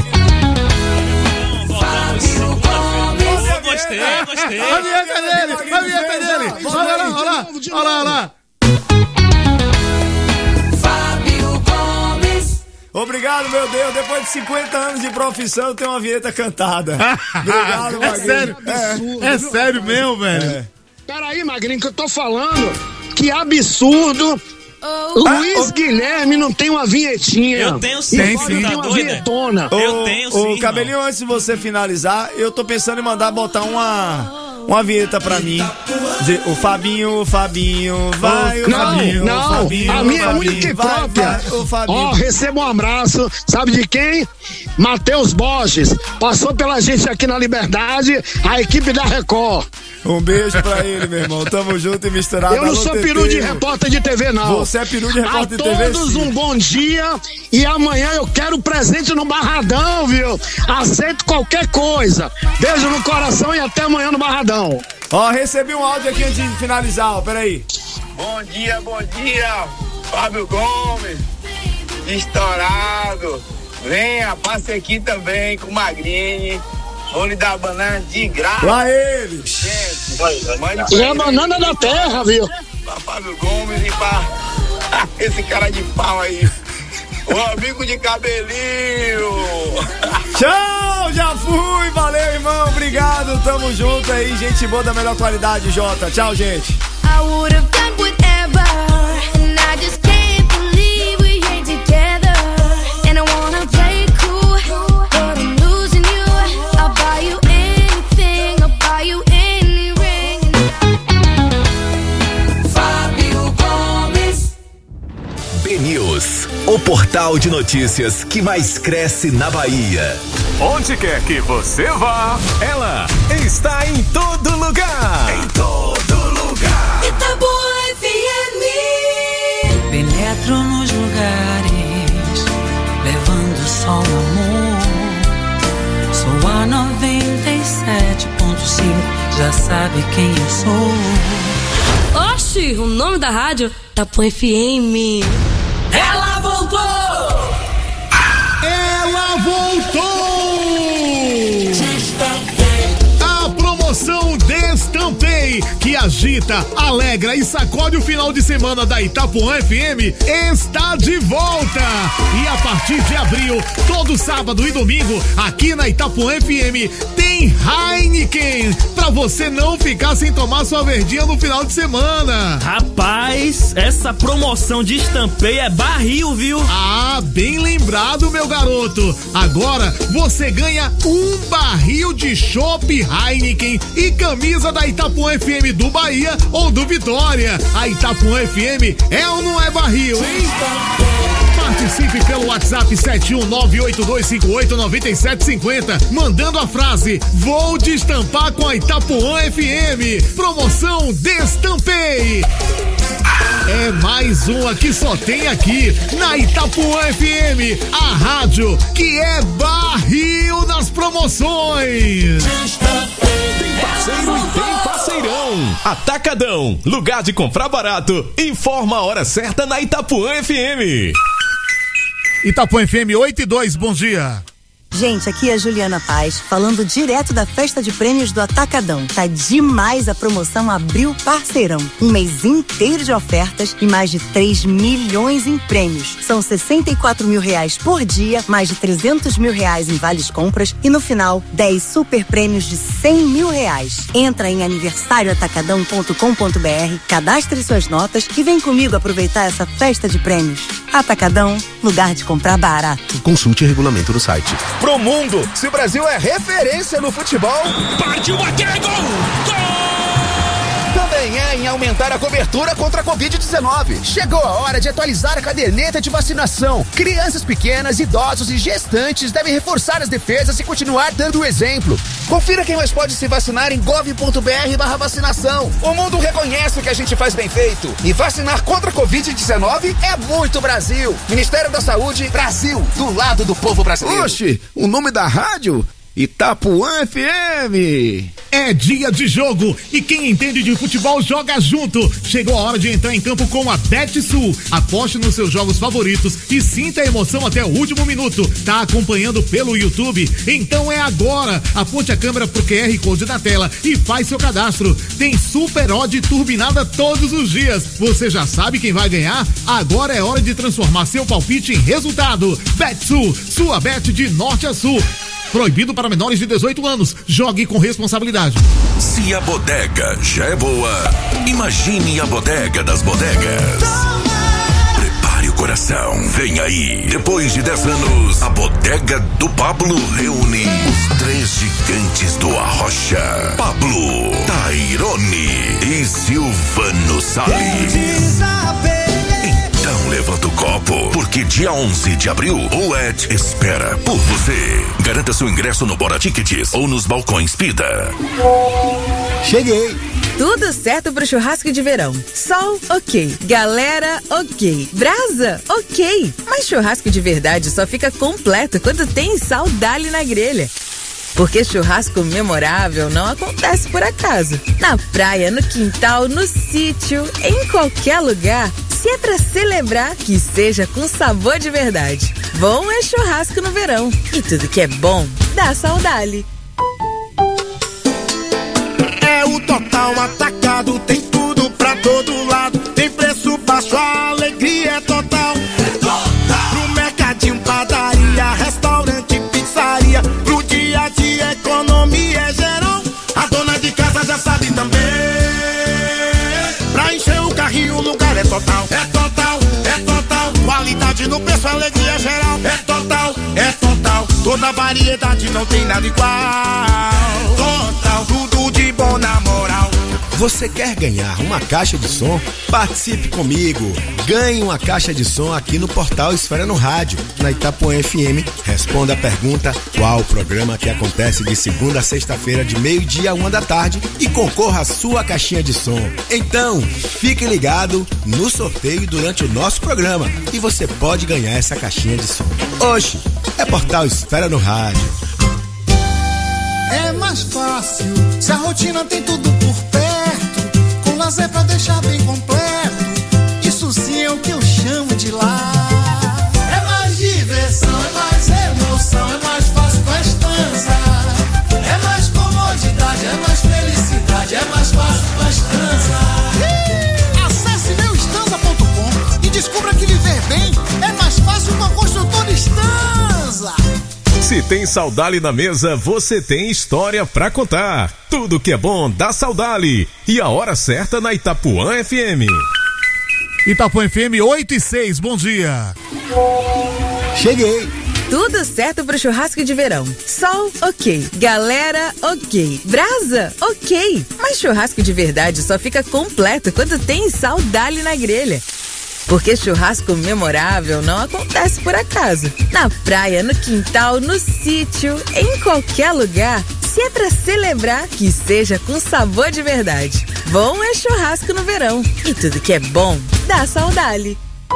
Gostei, gostei.
A vinheta dele, a vinheta dele. Olha lá, olha lá, olha lá, olha lá.
Obrigado, meu Deus. Depois de cinquenta anos de profissão, eu tenho uma vinheta cantada. Obrigado, Magrinho.
É sério, é, é sério mesmo, velho. É.
Peraí, Magrinho, que eu tô falando. Que absurdo. Oh. Luiz ah, Guilherme não tem uma vinhetinha.
Eu tenho sim,
tem,
sim.
Tem uma vinhetona.
Eu tenho sim.
Ô, Cabelinho, antes de você finalizar, eu tô pensando em mandar botar uma. Uma vinheta pra mim. Dizer, o Fabinho, o Fabinho, vai, o
não,
Fabinho.
Não,
o Fabinho,
a minha
Fabinho,
única e
vai,
própria.
Vai, o Fabinho.
Ó, receba um abraço, sabe de quem? Matheus Borges. Passou pela gente aqui na Liberdade, a equipe da Record.
Um beijo pra ele, meu irmão. Tamo junto e misturado.
Eu não sou peru de repórter de T V, não.
Você é peru de repórter de T V,
A todos sim. Um bom dia e amanhã eu quero presente no Barradão, viu? Aceito qualquer coisa. Beijo no coração e até amanhã no Barradão.
Ó, recebi um áudio aqui antes de finalizar, ó, peraí.
Bom dia, bom dia, Fábio Gomes, estourado. Venha, passe aqui também com o Magrini. Vou lhe dar banana de graça.
Lá ele!
E a banana da terra, viu?
Pra Fábio Gomes e pra esse cara de pau aí. O amigo de cabelinho.
Tchau, já fui. Valeu, irmão. Obrigado. Tamo junto aí. Gente boa da melhor qualidade, Jota. Tchau, gente. I would have done whatever, and I just can't believe we ain't together. And I wanna play cool, but I'm losing you. I'll buy you anything, I'll buy you any ring.
Fábio Gomes. B-News, o portal de notícias que mais cresce na Bahia.
Onde quer que você vá, ela está em todo lugar. Em todo lugar.
Itapuã F M.
Penetro nos lugares, levando só o amor. Sou a noventa e sete ponto cinco, já sabe quem eu sou.
Oxi, o nome da rádio? Itapuã F M.
Ela voltou!
voltou! A promoção Destampei, que agita, alegra e sacode o final de semana da Itapuã F M, está de volta. E a partir de abril, todo sábado e domingo, aqui na Itapuã F M, tem Heineken, pra você não ficar sem tomar sua verdinha no final de semana.
Rapaz, essa promoção de Estampei é barril, viu?
Ah, bem lembrado, meu garoto. Agora você ganha um barril de chopp Heineken e camisa da Itapuã F M do Bahia ou do Vitória. A Itapuã F M é ou não é barril, hein? Participe pelo WhatsApp sete um nove oito dois cinco oito nove sete cinco zero, mandando a frase: vou destampar com a Itapuã F M. Promoção Destampei. É mais uma que só tem aqui na Itapuã F M, a rádio que é barril nas promoções.
Tem parceiro e tem parceirão. Atacadão, lugar de comprar barato. Informa a hora certa na Itapuã F M.
Itapuã F M oito e dois, bom dia.
Gente, aqui é a Juliana Paz, falando direto da festa de prêmios do Atacadão. Tá demais a promoção Abril Parceirão. Um mês inteiro de ofertas e mais de três milhões em prêmios. São sessenta e quatro mil reais por dia, mais de trezentos mil reais em vales compras e no final, dez super prêmios de cem mil reais. Entra em aniversário atacadão ponto com ponto b r, cadastre suas notas e vem comigo aproveitar essa festa de prêmios. Atacadão, lugar de comprar barato.
Consulte o regulamento no site.
Promundo, se o Brasil é referência no futebol,
partiu aquele gol! Gol!
Também é em aumentar a cobertura contra a covid dezenove. Chegou a hora de atualizar a caderneta de vacinação. Crianças pequenas, idosos e gestantes devem reforçar as defesas e continuar dando o exemplo. Confira quem mais pode se vacinar em gov ponto b r barra vacinação. O mundo reconhece o que a gente faz bem feito. E vacinar contra a covid dezenove é muito Brasil. Ministério da Saúde, Brasil, do lado do povo brasileiro.
Oxe, o nome da rádio? Itapuã F M.
É dia de jogo e quem entende de futebol joga junto. Chegou a hora de entrar em campo com a BetSul. Aposte nos seus jogos favoritos e sinta a emoção até o último minuto. Tá acompanhando pelo YouTube? Então é agora. Aponte a câmera pro Q R Code na tela e faz seu cadastro. Tem super odd turbinada todos os dias. Você já sabe quem vai ganhar? Agora é hora de transformar seu palpite em resultado. BetSul, sua bet de norte a sul. Proibido para menores de dezoito anos. Jogue com responsabilidade.
Se a bodega já é boa, imagine a bodega das bodegas. Prepare o coração. Vem aí. Depois de dez anos, a bodega do Pablo reúne os três gigantes do Arrocha: Pablo, Tairone e Silvano Salles. Então levanta o copo, porque dia onze de abril o Ed espera por você. Garanta seu ingresso no Bora Tickets ou nos balcões Pida.
Cheguei! Tudo certo pro churrasco de verão. Sol, ok. Galera, ok. Brasa, ok. Mas churrasco de verdade só fica completo quando tem saudade na grelha. Porque churrasco memorável não acontece por acaso. Na praia, no quintal, no sítio, em qualquer lugar. Se é pra celebrar, que seja com sabor de verdade. Bom é churrasco no verão. E tudo que é bom, dá saudade.
É o Total Atacado, tem tudo pra todo lado. Tem preço baixo, a alegria é total. É total. Pro mercadinho, padaria, restaurante, pizzaria. Pro dia a dia, economia é geral. A dona de casa já sabe também. Pra encher o carrinho, o lugar é total. É total, é total. Qualidade no preço, alegria geral. É total, é total. Toda variedade, não tem nada igual. Total, tudo de bom na moral.
Você quer ganhar uma caixa de som? Participe comigo. Ganhe uma caixa de som aqui no portal Esfera no Rádio, na Itapuã F M. Responda a pergunta: qual o programa que acontece de segunda a sexta-feira, de meio-dia a uma da tarde, e concorra à sua caixinha de som. Então, fique ligado no sorteio durante o nosso programa e você pode ganhar essa caixinha de som. Oxe, é portal Esfera no Rádio.
É mais fácil se a rotina tem tudo por perto, com lazer pra deixar bem completo. Isso sim é o que eu chamo de lar. É mais diversão, é mais emoção, é
tem Saudali na mesa, você tem história pra contar. Tudo que é bom dá Saudali. E a hora certa na Itapuã F M.
Itapuã F M oito e seis, bom dia.
Cheguei. Tudo certo pro churrasco de verão. Sol, ok. Galera, ok. Brasa, ok. Mas churrasco de verdade só fica completo quando tem Saudali na grelha. Porque churrasco memorável não acontece por acaso. Na praia, no quintal, no sítio, em qualquer lugar. Se é pra celebrar, que seja com sabor de verdade. Bom é churrasco no verão. E tudo que é bom, dá Saudali.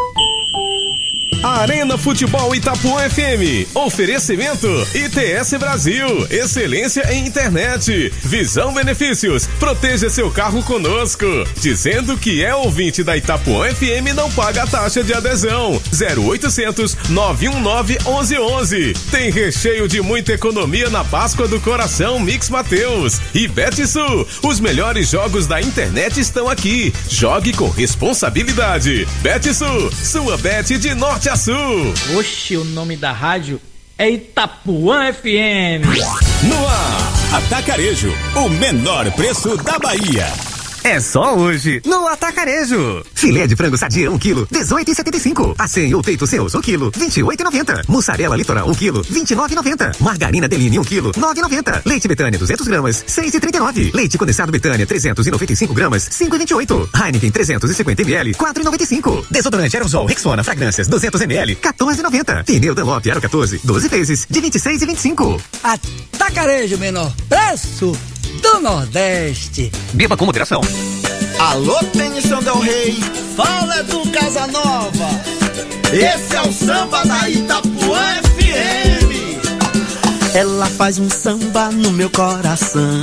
Arena Futebol Itapuã F M. Oferecimento I T S Brasil. Excelência em internet. Visão Benefícios. Proteja seu carro conosco. Dizendo que é ouvinte da Itapuã F M, não paga a taxa de adesão. zero oitocentos, nove um nove, onze onze. Tem recheio de muita economia na Páscoa do Coração Mix Mateus. E Betsul. Os melhores jogos da internet estão aqui. Jogue com responsabilidade. Betsul. Sua bet de norte a sul.
Oxe, o nome da rádio é Itapuã F M.
No ar, Atacarejo, o menor preço da Bahia.
É só hoje no Atacarejo. Filé de frango sadia um quilo, dezoito e setenta e cinco. Acém ou peito seus um quilo, vinte e oito e noventa. Mussarela Litoral um quilo, vinte e nove e noventa. Margarina Deline um quilo, nove e noventa. Leite Betânia duzentos gramas, seis e trinta e nove. Leite condensado Betânia trezentos e noventa e cinco gramas, cinco e vinte e oito. Heineken trezentos e cinquenta mililitros, quatro e noventa e cinco. Desodorante Aerosol Rexona Fragrâncias duzentos mililitros, quatorze e noventa. Pneu Dunlop Aro quatorze, doze vezes de vinte e seis e vinte e cinco.
Atacarejo, menor preço do Nordeste.
Beba com moderação.
Alô, Tênis Del Rey, fala do Casanova. Esse é o samba da Itapuã F M.
Ela faz um samba no meu coração.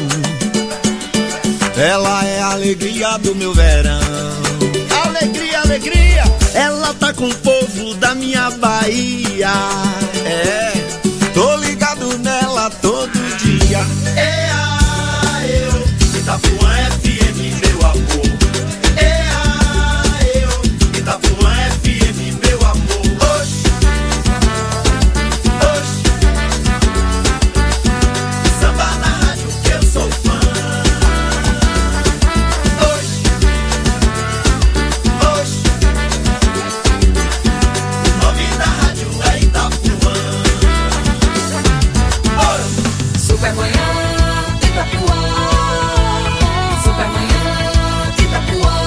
Ela é a alegria do meu verão. Alegria, alegria. Ela tá com o povo da minha Bahia. É, tô ligado nela todo dia. É a eu, Itapuã F M, meu amor. É a eu, Itapuã F M, meu amor. Oxe, oxe. Samba na rádio que eu sou fã. Oxe, oxe. O nome da rádio é Itapuã. Oxe.
Super Manhã Itapuã. Super Manhã Itapuã.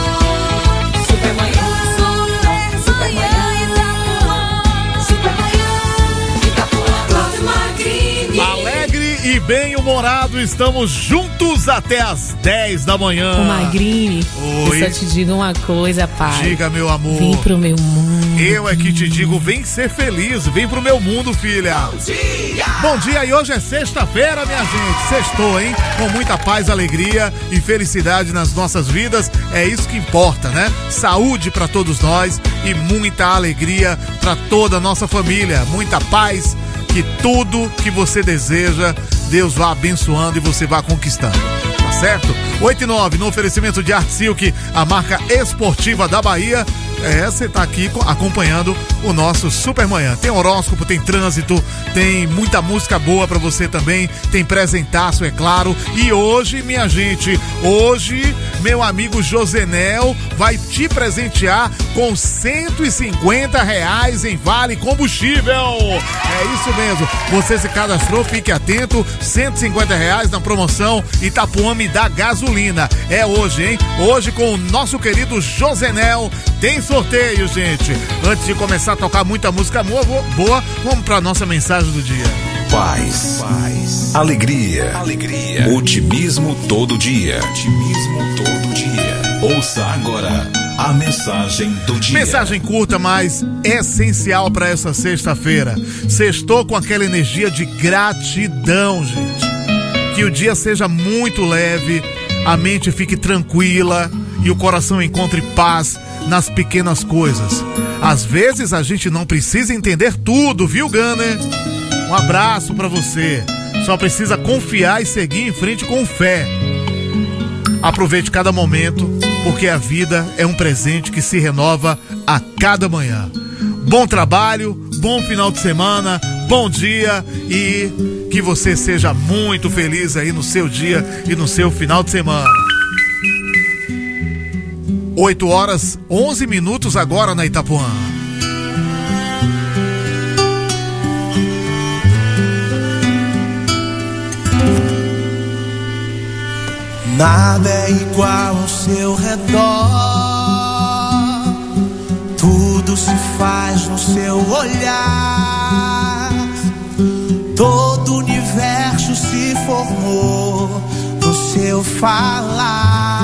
Super Manhã, Super, Super Manhã Itapuã. Super Manhã Itapuã. Cláudio Magrini.
Alegre e bem-humorado, estamos juntos até as dez da manhã.
Ô Magrini,
Oi.
eu só te digo uma coisa, pai.
Diga, meu amor.
Vem pro meu mundo.
Eu é que te digo, vem ser feliz, vem pro meu mundo, filha. Bom dia! Bom dia, e hoje é sexta-feira, minha gente. Sextou, hein? Com muita paz, alegria e felicidade nas nossas vidas. É isso que importa, né? Saúde pra todos nós e muita alegria pra toda a nossa família. Muita paz, que tudo que você deseja, Deus vá abençoando e você vá conquistando. Tá certo? oito e nove, no oferecimento de Art Silk, a marca esportiva da Bahia. É, você tá aqui acompanhando o nosso Super Manhã. Tem horóscopo, tem trânsito, tem muita música boa pra você também, tem presentaço, é claro. E hoje, minha gente, hoje, meu amigo Josenel vai te presentear com cento e cinquenta reais em vale combustível. É isso mesmo. Você se cadastrou, fique atento, cento e cinquenta reais na promoção Itapuã me dá gasolina. É hoje, hein? Hoje com o nosso querido Josenel. Tem sorteio, gente. Antes de começar a tocar muita música boa, boa vamos pra nossa mensagem do dia.
Paz, paz, alegria, alegria, otimismo todo dia, otimismo todo dia. Ouça agora a mensagem do dia.
Mensagem curta, mas essencial para essa sexta-feira. Sextou com aquela energia de gratidão, gente. Que o dia seja muito leve, a mente fique tranquila e o coração encontre paz nas pequenas coisas. Às vezes a gente não precisa entender tudo, viu, Gunner? Um abraço pra você. Só precisa confiar e seguir em frente com fé. Aproveite cada momento, porque a vida é um presente que se renova a cada manhã. Bom trabalho, bom final de semana, bom dia e que você seja muito feliz aí no seu dia e no seu final de semana. oito horas, onze minutos agora na Itapuã.
Nada é igual ao seu redor, tudo se faz no seu olhar, todo o universo se formou no seu falar.